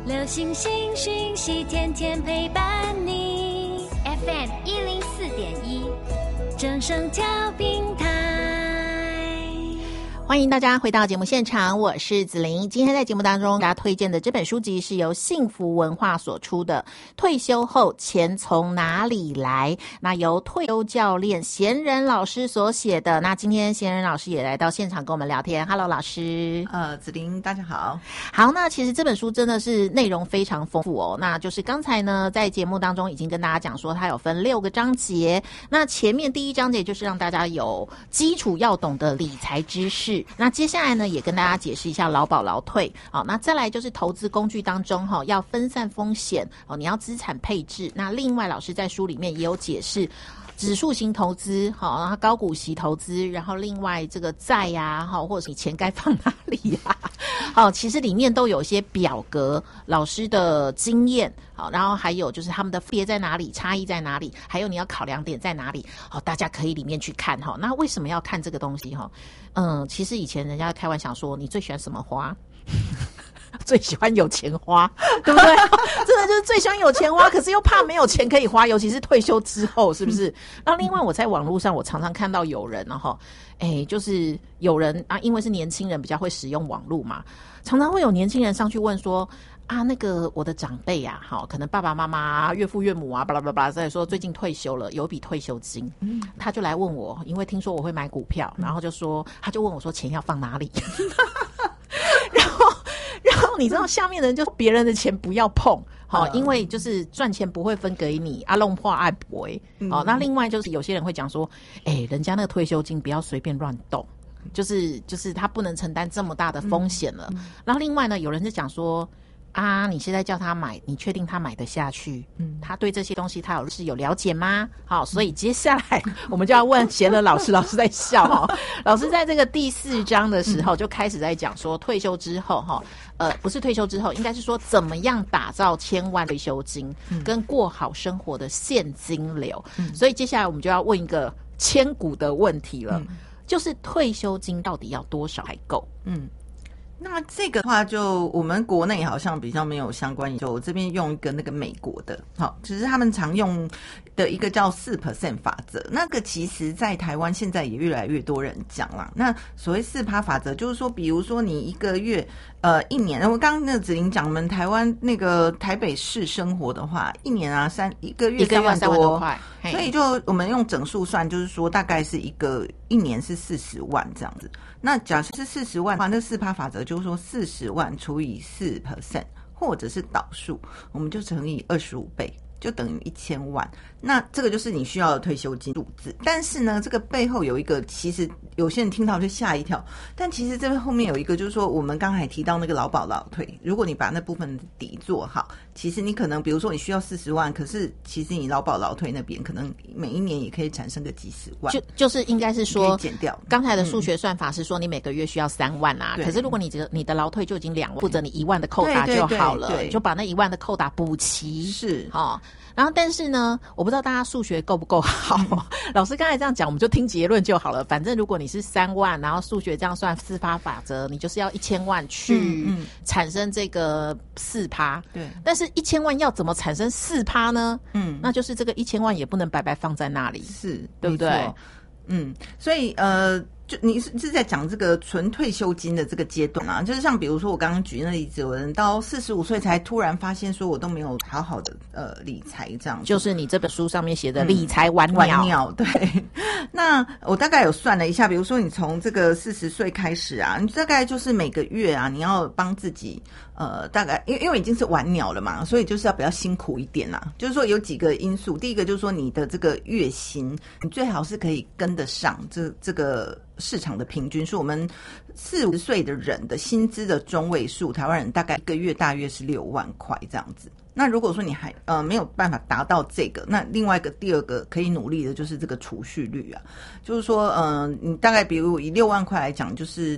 流星星讯息，天天陪伴你。F M 一零四点一，正声调频台。 欢迎大家回到节目现场，我是子琳。今天在节目当中，大家推荐的这本书籍是由幸福文化所出的《退休后钱从哪里来》，那由退休教练贤仁老师所写的。那今天贤仁老师也来到现场跟我们聊天。Hello， 老师。 呃，子琳，大家好。 好，那其实这本书真的是内容非常丰富哦。那就是刚才呢，在节目当中已经跟大家讲说，它有分六个章节。那前面第一章节就是让大家有基础要懂的理财知识。那接下来呢，也跟大家解释一下劳保劳退。好，那再来就是投资工具当中哈，要分散风险哦，你要资产配置。那另外老师在书里面也有解释指数型投资，好，然后高股息投资，然后另外这个债呀，哈，或者你钱该放哪里呀？好，其实里面都有一些表格，老师的经验，好，然后还有就是他们的别在哪里，差异在哪里，还有你要考量点在哪里，好，大家可以里面去看哈。那为什么要看这个东西哈？嗯，其实以前人家开玩笑说，你最喜欢什么花？最喜欢有钱花，对不对？真的就是最喜欢有钱花，可是又怕没有钱可以花，尤其是退休之后，是不是？那另外我在网络上，我常常看到有人，然后，哎，就是有人啊，因为是年轻人比较会使用网络嘛，常常会有年轻人上去问说啊，那个我的长辈啊，好，可能爸爸妈妈、岳父岳母啊，巴拉巴拉，再说最近退休了，有一笔退休金，嗯，他就来问我，因为听说我会买股票，然后就说，他就问我说钱要放哪里，然后。然后你知道下面的人就别人的钱不要碰，好、嗯，因为就是赚钱不会分给你，阿弄破爱不会，好、嗯。那另外就是有些人会讲说，哎，人家那个退休金不要随便乱动，就是就是他不能承担这么大的风险了。嗯嗯、然后另外呢，有人就讲说。啊，你现在叫他买，你确定他买得下去？嗯，他对这些东西他有是有了解吗？好，所以接下来我们就要问贤仁老师，老师在笑哦。老师在这个第四章的时候就开始在讲说，退休之后哈，呃，不是退休之后，应该是说怎么样打造千万退休金，嗯、跟过好生活的现金流。嗯、所以接下来我们就要问一个千古的问题了，嗯、就是退休金到底要多少才够？嗯。 那这个的话，就我们国内好像比较没有相关研究。我这边用一个那个美国的，好，只是他们常用的一个叫四 percent 法则。那个其实在台湾现在也越来越多人讲啦。那所谓四趴法则，就是说，比如说你一个月，呃，一年，我刚刚那个子琳讲，我们台湾那个台北市生活的话，一年啊三一个月三万多， 多块， 所以就我们用整数算，就是说大概是一个一年是四十万这样子。那假设是四十万的话，那四趴法则就是说四十万除以四 percent， 或者是倒数，我们就乘以二十五倍，就等于一千万。那这个就是你需要的退休金数字。但是呢，这个背后有一个，其实有些人听到就吓一跳。但其实这个后面有一个，就是说我们刚才提到那个劳保劳退，如果你把那部分底做好，其实你可能比如说你需要四十万，可是其实你劳保劳退那边可能每一年也可以产生个几十万。 就就是应该是说减掉。 刚才的数学算法是说你每个月需要三万啊，可是如果你的你的劳退就已经两万，负责你一万的扣打就好了，你就把那一万的扣打补齐。 是哦。然后，但是呢，我不知道大家数学够不够好。嗯、老师刚才这样讲，我们就听结论就好了。反正如果你是三万，然后数学这样算四趴法则，你就是要一千万去产生这个四趴。 对。 但是，一千万要怎么产生四趴呢？嗯，那就是这个一千万也不能白白放在那里， 是对不对？ 嗯，所以呃。就你是是在讲这个纯退休金的这个阶段啊，就是像比如说我刚刚举那例子，有人到四十五岁才突然发现说我都没有好好的呃理财这样子， 就是你这本书上面写的理财晚鸟。 晚鸟对。那我大概有算了一下，比如说你从这个四十岁开始啊，你大概就是每个月啊，你要帮自己呃大概因为因为已经是晚鸟了嘛，所以就是要比较辛苦一点啦。就是说有几个因素，第一个就是说你的这个月薪，你最好是可以跟得上这这个。市场的平均数，我们四十岁的人的薪资的中位数，台湾人大概一个月大约是六万块这样子。那如果说你还呃没有办法达到这个，那另外一个第二个可以努力的就是这个储蓄率啊，就是说呃你大概比如以六万块来讲，就是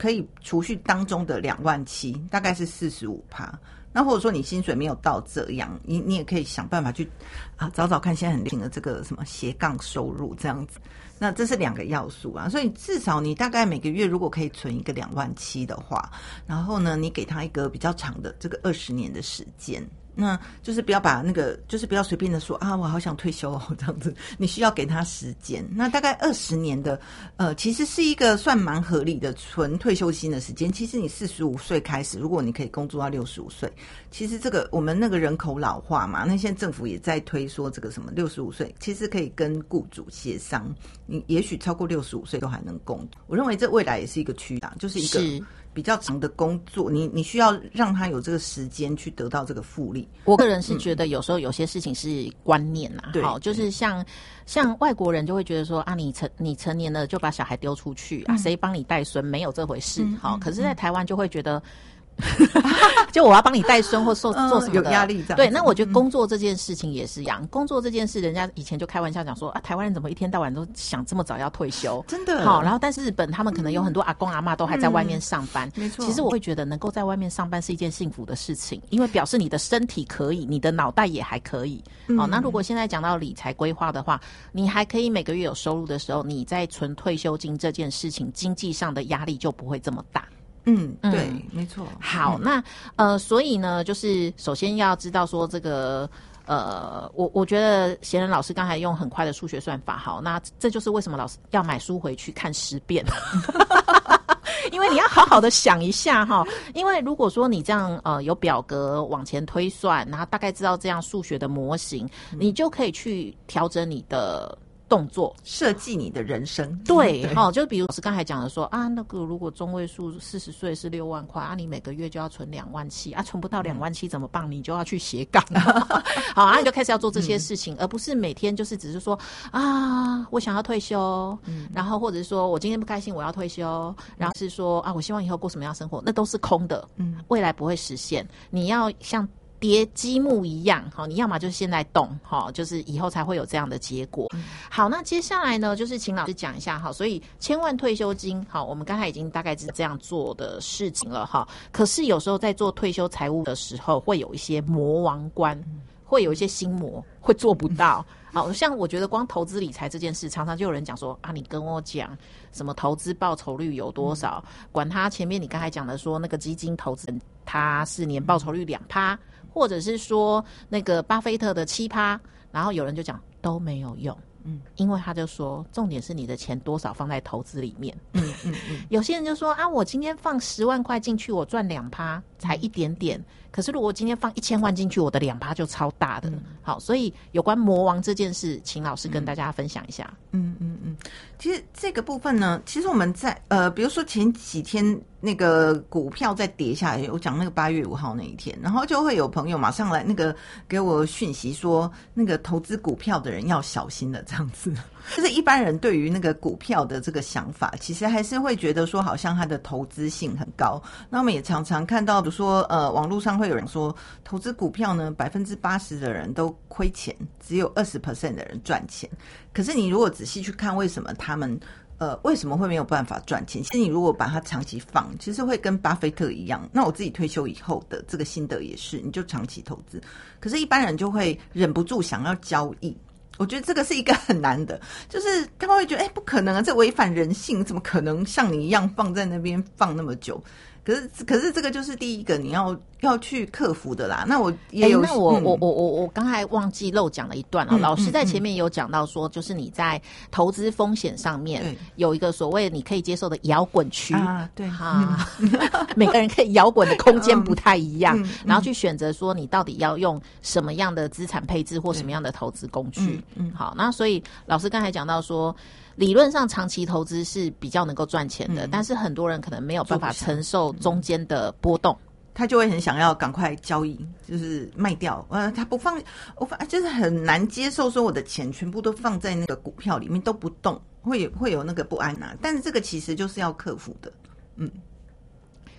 可以储蓄当中的两万七，大概是四十五趴。那或者说你薪水没有到这样，你你也可以想办法去啊找找看现在很流行的这个什么斜杠收入这样子。那这是两个要素啊，所以至少你大概每个月如果可以存一个两万七的话，然后呢，你给他一个比较长的这个二十年的时间。那就是不要把那个，就是不要随便的说啊，我好想退休哦，这样子。你需要给他时间。那大概二十年的，呃，其实是一个算蛮合理的存退休金的时间。其实你四十五岁开始，如果你可以工作到六十五岁，其实这个我们那个人口老化嘛，那现在政府也在推说这个什么六十五岁，其实可以跟雇主协商，你也许超过六十五岁都还能工作。我认为这未来也是一个趋势，就是一个比较长的工作，你你需要让他有这个时间去得到这个复利。 我个人是觉得有时候有些事情是观念啊，好、嗯，就是像像外国人就会觉得说啊，你成你成年了就把小孩丢出去啊，谁帮你带孙？没有这回事，好、嗯，可是在台湾就会觉得。就我要帮你带孙或做做什么的、 嗯、有压力这样。 对，那我觉得工作这件事情也是一样、嗯、工作这件事人家以前就开玩笑讲说啊，台湾人怎么一天到晚都想这么早要退休， 真的好。然后但是日本他们可能有很多阿公阿嬷都还在外面上班、 嗯、没错。 其实我会觉得能够在外面上班是一件幸福的事情，因为表示你的身体可以，你的脑袋也还可以、嗯、好。那如果现在讲到理财规划的话，你还可以每个月有收入的时候，你在存退休金这件事情经济上的压力就不会这么大。 嗯，对，嗯、没错。 好， 嗯、 那呃，所以呢，就是首先要知道说这个呃，我我觉得贤仁老师刚才用很快的数学算法，好，那这就是为什么老师要买书回去看十遍。因为你要好好的想一下哈，因为如果说你这样呃有表格往前推算，然后大概知道这样数学的模型，嗯、你就可以去调整你的动作， 设计你的人生。 对，哈、哦，就比如是刚才讲的说啊，那个如果中位数四十岁是六万块啊，你每个月就要存两万七啊，存不到两万七怎么办？你就要去斜杠，好啊，你就开始要做这些事情，嗯、而不是每天就是只是说啊，我想要退休，嗯、然后或者是说我今天不开心我要退休，然后是说啊，我希望以后过什么样的生活，那都是空的，嗯，未来不会实现。你要像叠积木一样，好，你要么就是现在动，好，就是以后才会有这样的结果。嗯、好，那接下来呢，就是请老师讲一下，好，所以千万退休金，好，我们刚才已经大概是这样做的事情了，哈。可是有时候在做退休财务的时候，会有一些魔王关，嗯、会有一些心魔，会做不到。好，像我觉得光投资理财这件事，常常就有人讲说啊，你跟我讲什么投资报酬率有多少，嗯、管他前面你刚才讲的说那个基金投资它是年报酬率两趴。或者是说那个巴菲特的七趴，然后有人就讲都没有用，嗯，因为他就说重点是你的钱多少放在投资里面，嗯嗯嗯。有些人就说啊，我今天放十万块进去，我赚两趴，才一点点。嗯、可是如果我今天放一千万进去，我的两趴就超大的。嗯、好，所以有关魔王这件事，请老师跟大家分享一下。 嗯嗯嗯，其实这个部分呢，其实我们在呃，比如说前几天。那个股票再跌下来，我讲那个八月五号那一天，然后就会有朋友马上来那个给我讯息说，那个投资股票的人要小心了，这样子。就是一般人对于那个股票的这个想法，其实还是会觉得说，好像它的投资性很高。那我们也常常看到，比如说呃，网络上会有人说，投资股票呢，百分之八十的人都亏钱，只有二十 percent 的人赚钱。可是你如果仔细去看，为什么他们呃，为什么会没有办法赚钱？其实你如果把它长期放，其实会跟巴菲特一样。那我自己退休以后的这个心得也是，你就长期投资。可是，一般人就会忍不住想要交易。我觉得这个是一个很难的，就是他们会觉得，哎，不可能啊，这违反人性，怎么可能像你一样放在那边放那么久？可是，可是这个就是第一个你要要去克服的啦。那我也有， 欸、那我、嗯、我我我我刚才忘记漏讲了一段啊、哦嗯。老师在前面有讲到说，就是你在投资风险上面有一个所谓你可以接受的摇滚区啊，对哈，嗯、每个人可以摇滚的空间不太一样，嗯嗯、然后去选择说你到底要用什么样的资产配置或什么样的投资工具。嗯嗯、好，那所以老师刚才讲到说。理论上长期投资是比较能够赚钱的、嗯、但是很多人可能没有办法承受中间的波动， 他就会很想要赶快交易，就是卖掉。呃，他不放，我反就是很难接受说我的钱全部都放在那个股票里面都不动，会有会有那个不安啊。但是这个其实就是要克服的，嗯。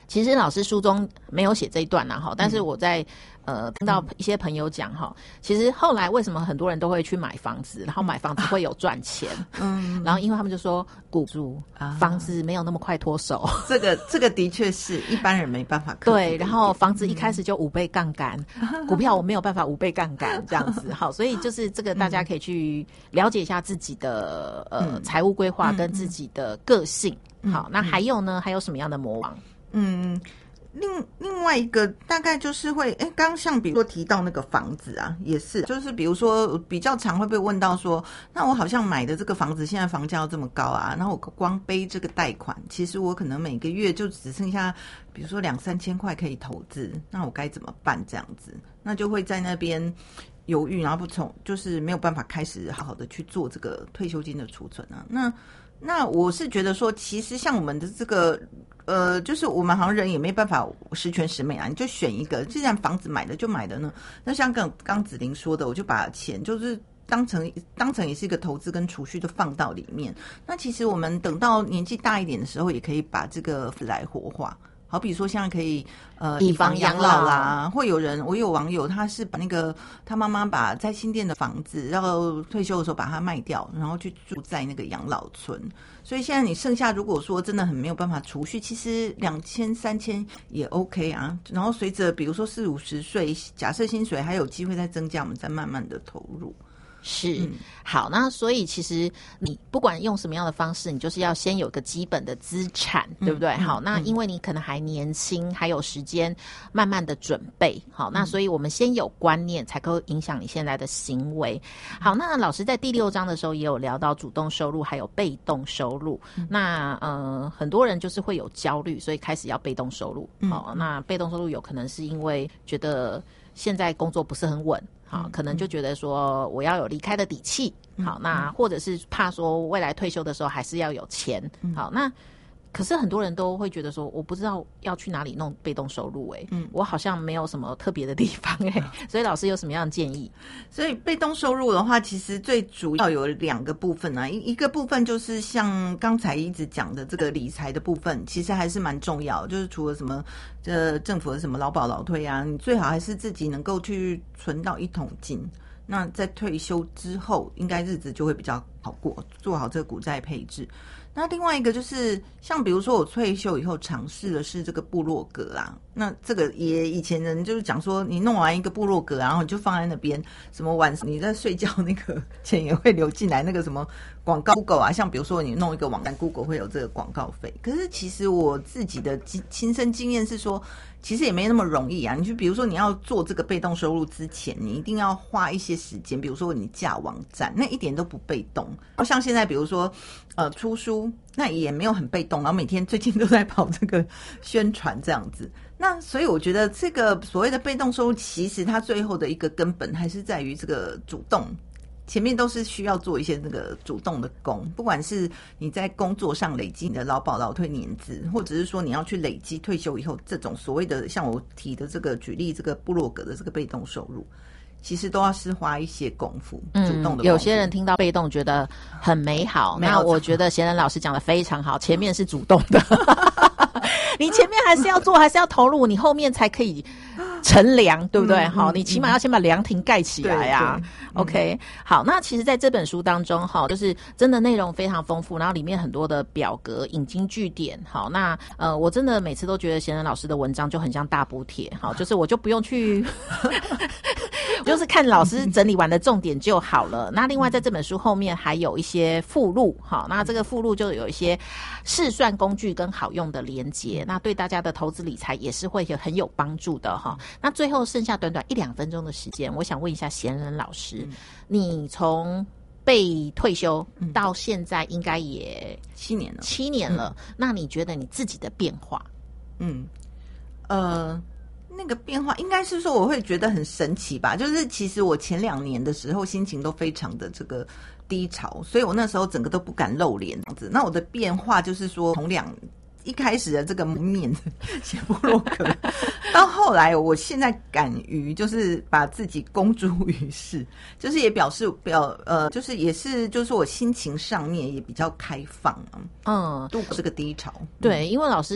其实老师书中没有写这一段啦哈，但是我在呃听到一些朋友讲哈，其实后来为什么很多人都会去买房子，然后买房子会有赚钱，嗯，然后因为他们就说股主房子没有那么快脱手， 这个这个的确是一般人没办法克服。 对，然后房子一开始就五倍杠杆，嗯、股票我没有办法五倍杠杆这样子，好，所以就是这个大家可以去了解一下自己的呃财务规划跟自己的个性。好，那还有呢？还有什么样的魔王？ 嗯，另另外一个大概就是会，哎，刚像比如说提到那个房子啊，也是，就是比如说比较常会被问到说，那我好像买的这个房子现在房价要这么高啊，然后我光背这个贷款，其实我可能每个月就只剩下，比如说两三千块可以投资，那我该怎么办？这样子，那就会在那边犹豫，然后不从就是没有办法开始好好的去做这个退休金的储存啊，那。那我是觉得说，其实像我们的这个，呃，就是我们好像人也没办法十全十美啊，你就选一个，既然房子买的就买的呢，那像刚刚子玲说的，我就把钱就是当成当成也是一个投资跟储蓄都放到里面。那其实我们等到年纪大一点的时候，也可以把这个来活化。好比说，现在可以呃以房养老啦，会有人，我有网友他是把那个他妈妈把在新店的房子，然后退休的时候把它卖掉，然后去住在那个养老村。所以现在你剩下如果说真的很没有办法储蓄，其实两千三千也 OK 啊。然后随着比如说四五十岁，假设薪水还有机会再增加，我们再慢慢的投入。 是、嗯、好，那所以其实你不管用什么样的方式，你就是要先有个基本的资产，嗯、对不对？嗯、好，那因为你可能还年轻，还有时间慢慢的准备。好，那所以我们先有观念，才可以影响你现在的行为。好，那老师在第六章的时候也有聊到主动收入还有被动收入。嗯、那呃，很多人就是会有焦虑，所以开始要被动收入。好、嗯，那被动收入有可能是因为觉得现在工作不是很稳。好，可能就觉得说我要有离开的底气，好，那或者是怕说未来退休的时候还是要有钱，好，那可是很多人都会觉得说我不知道要去哪里弄被动收入，哎、欸，嗯，我好像没有什么特别的地方，哎、欸，所以老师有什么样的建议？ 所以被动收入的话，其实最主要有两个部分啊，一一个部分就是像刚才一直讲的这个理财的部分，其实还是蛮重要，就是除了什么这政府的什么劳保劳退啊，你最好还是自己能够去存到一桶金。那在退休之后，应该日子就会比较好过，做好这个股债配置。那另外一个就是像比如说我退休以后尝试的是这个部落格啊，那这个也以前人就是讲说你弄完一个部落格，然后你就放在那边，什么晚你在睡觉那个钱也会流进来，那个什么广告 Google 啊，像比如说你弄一个网站 Google 会有这个广告费。可是其实我自己的亲身经验是说，其实也没那么容易啊。你就比如说你要做这个被动收入之前，你一定要花一些时间，比如说你架网站，那一点都不被动。像现在比如说呃出书，那也没有很被动，然后每天最近都在跑这个宣传这样子。那所以我觉得这个所谓的被动收入，其实它最后的一个根本还是在于这个主动。前面都是需要做一些那个主动的工，不管是你在工作上累积你的劳保劳退年资，或者是说你要去累积退休以后这种所谓的像我提的这个举例这个部落格的这个被动收入，其实都要是花一些功夫，主动的功夫。 嗯，有些人听到被动觉得很美好，那我觉得贤仁老师讲的非常好，前面是主动的。你前面还是要做，还是要投入，你后面才可以乘凉，对不对？好、嗯，你起码要先把凉亭盖起来啊。OK， 好，那其实在这本书当中，哈，就是真的内容非常丰富，然后里面很多的表格引经据典。好，那呃，我真的每次都觉得贤仁老师的文章就很像大补帖，好，就是我就不用去。就是看老师整理完的重点就好了。那另外在这本书后面还有一些附录，好，那这个附录就有一些试算工具跟好用的连结，那对大家的投资理财也是会有很有帮助的哈。那最后剩下短短一两分钟的时间，我想问一下贤仁老师，嗯、你从被退休到现在应该也七年了， 七年了、嗯，那你觉得你自己的变化？ 嗯，呃。那个变化应该是说我会觉得很神奇吧，就是其实我前两年的时候心情都非常的这个低潮，所以我那时候整个都不敢露脸这样子。那我的变化就是说从两一开始的这个蒙面写部落格，到后来我现在敢于就是把自己公诸于世，就是也表示表呃就是也是就是我心情上面也比较开放啊，嗯，度过这个低潮。 对，因为老师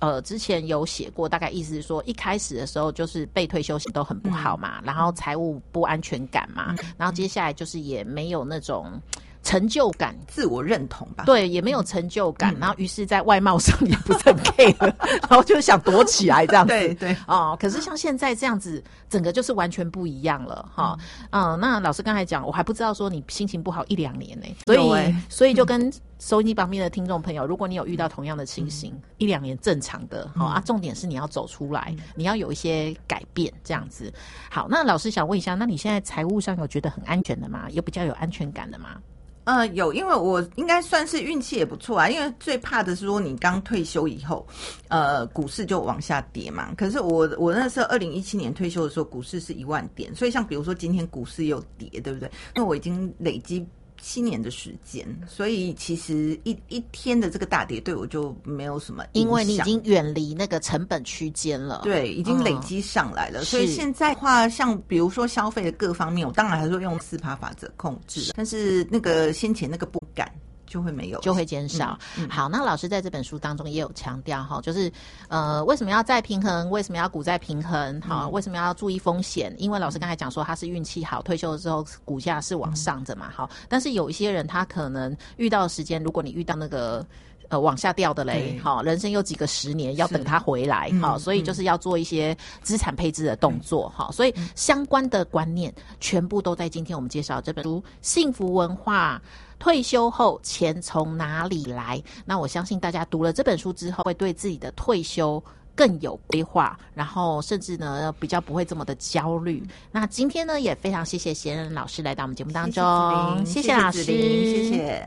呃之前有写过，大概意思是说，一开始的时候就是被退休都很不好嘛，嗯、然后财务不安全感嘛，嗯、然后接下来就是也没有那种成就感、 自我认同吧， 对，也没有成就感，嗯、然后于是在外貌上也不是很 care， 然后就想躲起来这样子， 对对哦。可是像现在这样子，整个就是完全不一样了哈。嗯, 嗯，那老师刚才讲，我还不知道说你心情不好一两年呢、欸，所以、欸、所以就跟收音机旁边的听众朋友，如果你有遇到同样的情形，嗯、一两年正常的，好、嗯、啊，重点是你要走出来，嗯、你要有一些改变这样子。好，那老师想问一下，那你现在财务上有觉得很安全的吗？有比较有安全感的吗？ 呃，有，因为我应该算是运气也不错啊。因为最怕的是说你刚退休以后，呃，股市就往下跌嘛。可是我我那时候二零一七年退休的时候，股市是一万点，所以像比如说今天股市又跌，对不对？那我已经累积七年的时间，所以其实一一天的这个大跌对我就没有什么影响， 因为你已经远离那个成本区间了， 对，已经累积上来了。嗯、所以现在的话，像比如说消费的各方面，我当然还是会用四趴法则控制，但是那个先前那个不敢。就会没有， 就会减少。嗯嗯、好，那老师在这本书当中也有强调哈，就是呃，为什么要再平衡？为什么要股债平衡？好，嗯、为什么要注意风险？因为老师刚才讲说他是运气好，退休之后股价是往上的嘛，好，但是有一些人他可能遇到的时间，如果你遇到那个。呃，往下掉的嘞，好，人生有几个十年要等它回来，好、嗯，所以就是要做一些资产配置的动作，好、嗯，所以相关的观念全部都在今天我们介绍这本书《幸福文化》。退休后钱从哪里来？那我相信大家读了这本书之后，会对自己的退休更有规划，然后甚至呢比较不会这么的焦虑。那今天呢也非常谢谢贤仁老师来到我们节目当中，谢谢, 谢, 谢老师， 谢谢。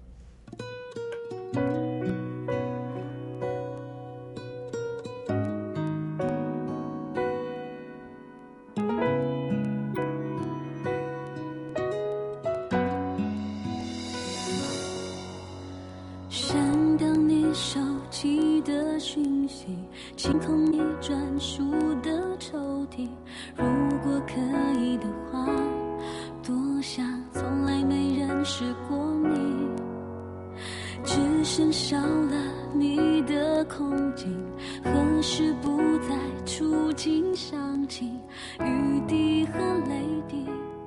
手机的讯息，清空你专属的抽屉。如果可以的话，多想从来没认识过你，只剩少了你的空景，何时不再触景伤情，雨滴和泪滴。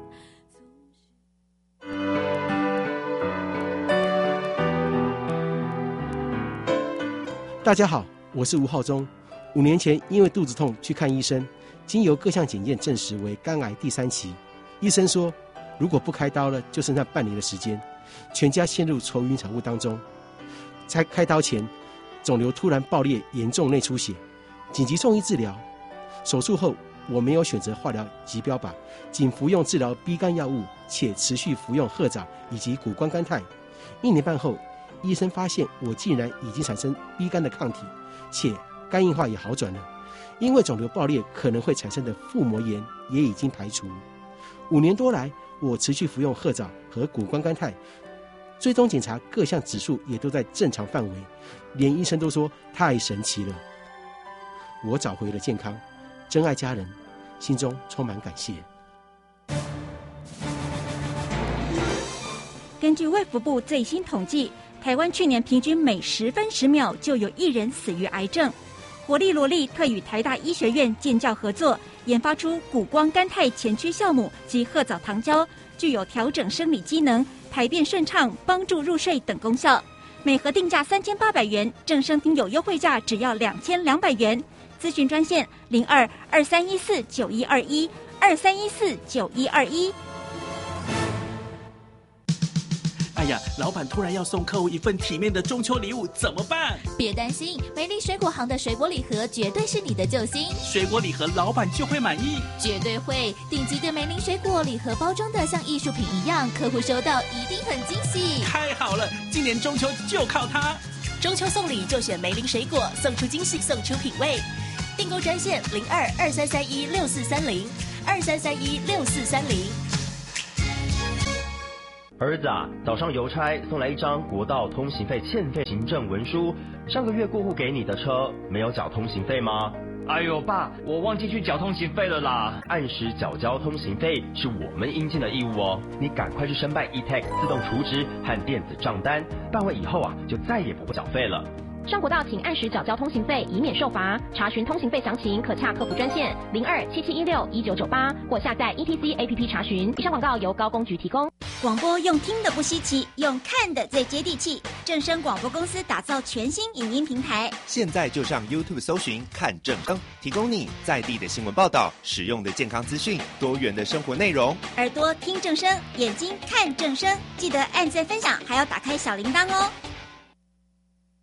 大家好，我是吴浩中。五年前因为肚子痛去看医生，经由各项检验证实为肝癌第三期。医生说，如果不开刀了，就剩下半年的时间，全家陷入愁云惨雾当中。在开刀前，肿瘤突然爆裂，严重内出血，紧急送医治疗。手术后，我没有选择化疗及标靶，仅服用治疗 B 肝药物，且持续服用褐藻以及谷胱甘肽。一年半后，医生发现我竟然已经产生 B 肝的抗体，且肝硬化也好转了。因为肿瘤爆裂可能会产生的腹膜炎也已经排除。五年多来，我持续服用褐藻和谷胱甘肽，追踪检查各项指数也都在正常范围，连医生都说太神奇了。我找回了健康，真爱家人，心中充满感谢。 根据卫福部最新统计，台湾去年平均每十分十秒就有一人死于癌症。活力萝莉特与台大医学院建教合作，研发出谷胱甘肽前驱酵母及褐藻糖胶，具有调整生理机能、排便顺畅、帮助入睡等功效。每盒定价三千八百元，正声听友优惠价只要两千两百元。咨询专线零二二三一四九一二一二三一四九一二一。 哎呀，老板突然要送客户一份体面的中秋礼物，怎么办？ 别担心，梅林水果行的水果礼盒绝对是你的救星。 水果礼盒老板就会满意， 绝对会。顶级的梅林水果礼盒包装的像艺术品一样，客户收到一定很惊喜。 太好了，今年中秋就靠它。 中秋送礼就选梅林水果，送出惊喜，送出品味。订购专线零二二三三一六四三零二三三一六四三零。 儿子啊，早上邮差送来一张国道通行费欠费行政文书，上个月过户给你的车没有缴通行费吗？ 哎呦爸，我忘记去缴通行费了啦。 按时缴交通行费是我们应尽的义务哦，你赶快去申办 E T A X 自动储值和电子账单，办完以后啊，就再也不会缴费了。 上国道请按时缴交通行费，以免受罚。查询通行费详情，可洽客服专线零二七七一六一九九八或下载 E T C A P P 查询。以上广告由高工局提供。 广播用听的不稀奇，用看的最接地气。正声广播公司打造全新影音平台， 现在就上 YouTube 搜寻看正声，提供你在地的新闻报道、实用的健康资讯、多元的生活内容。 耳朵听正声，眼睛看正声，记得按赞分享，还要打开小铃铛哦。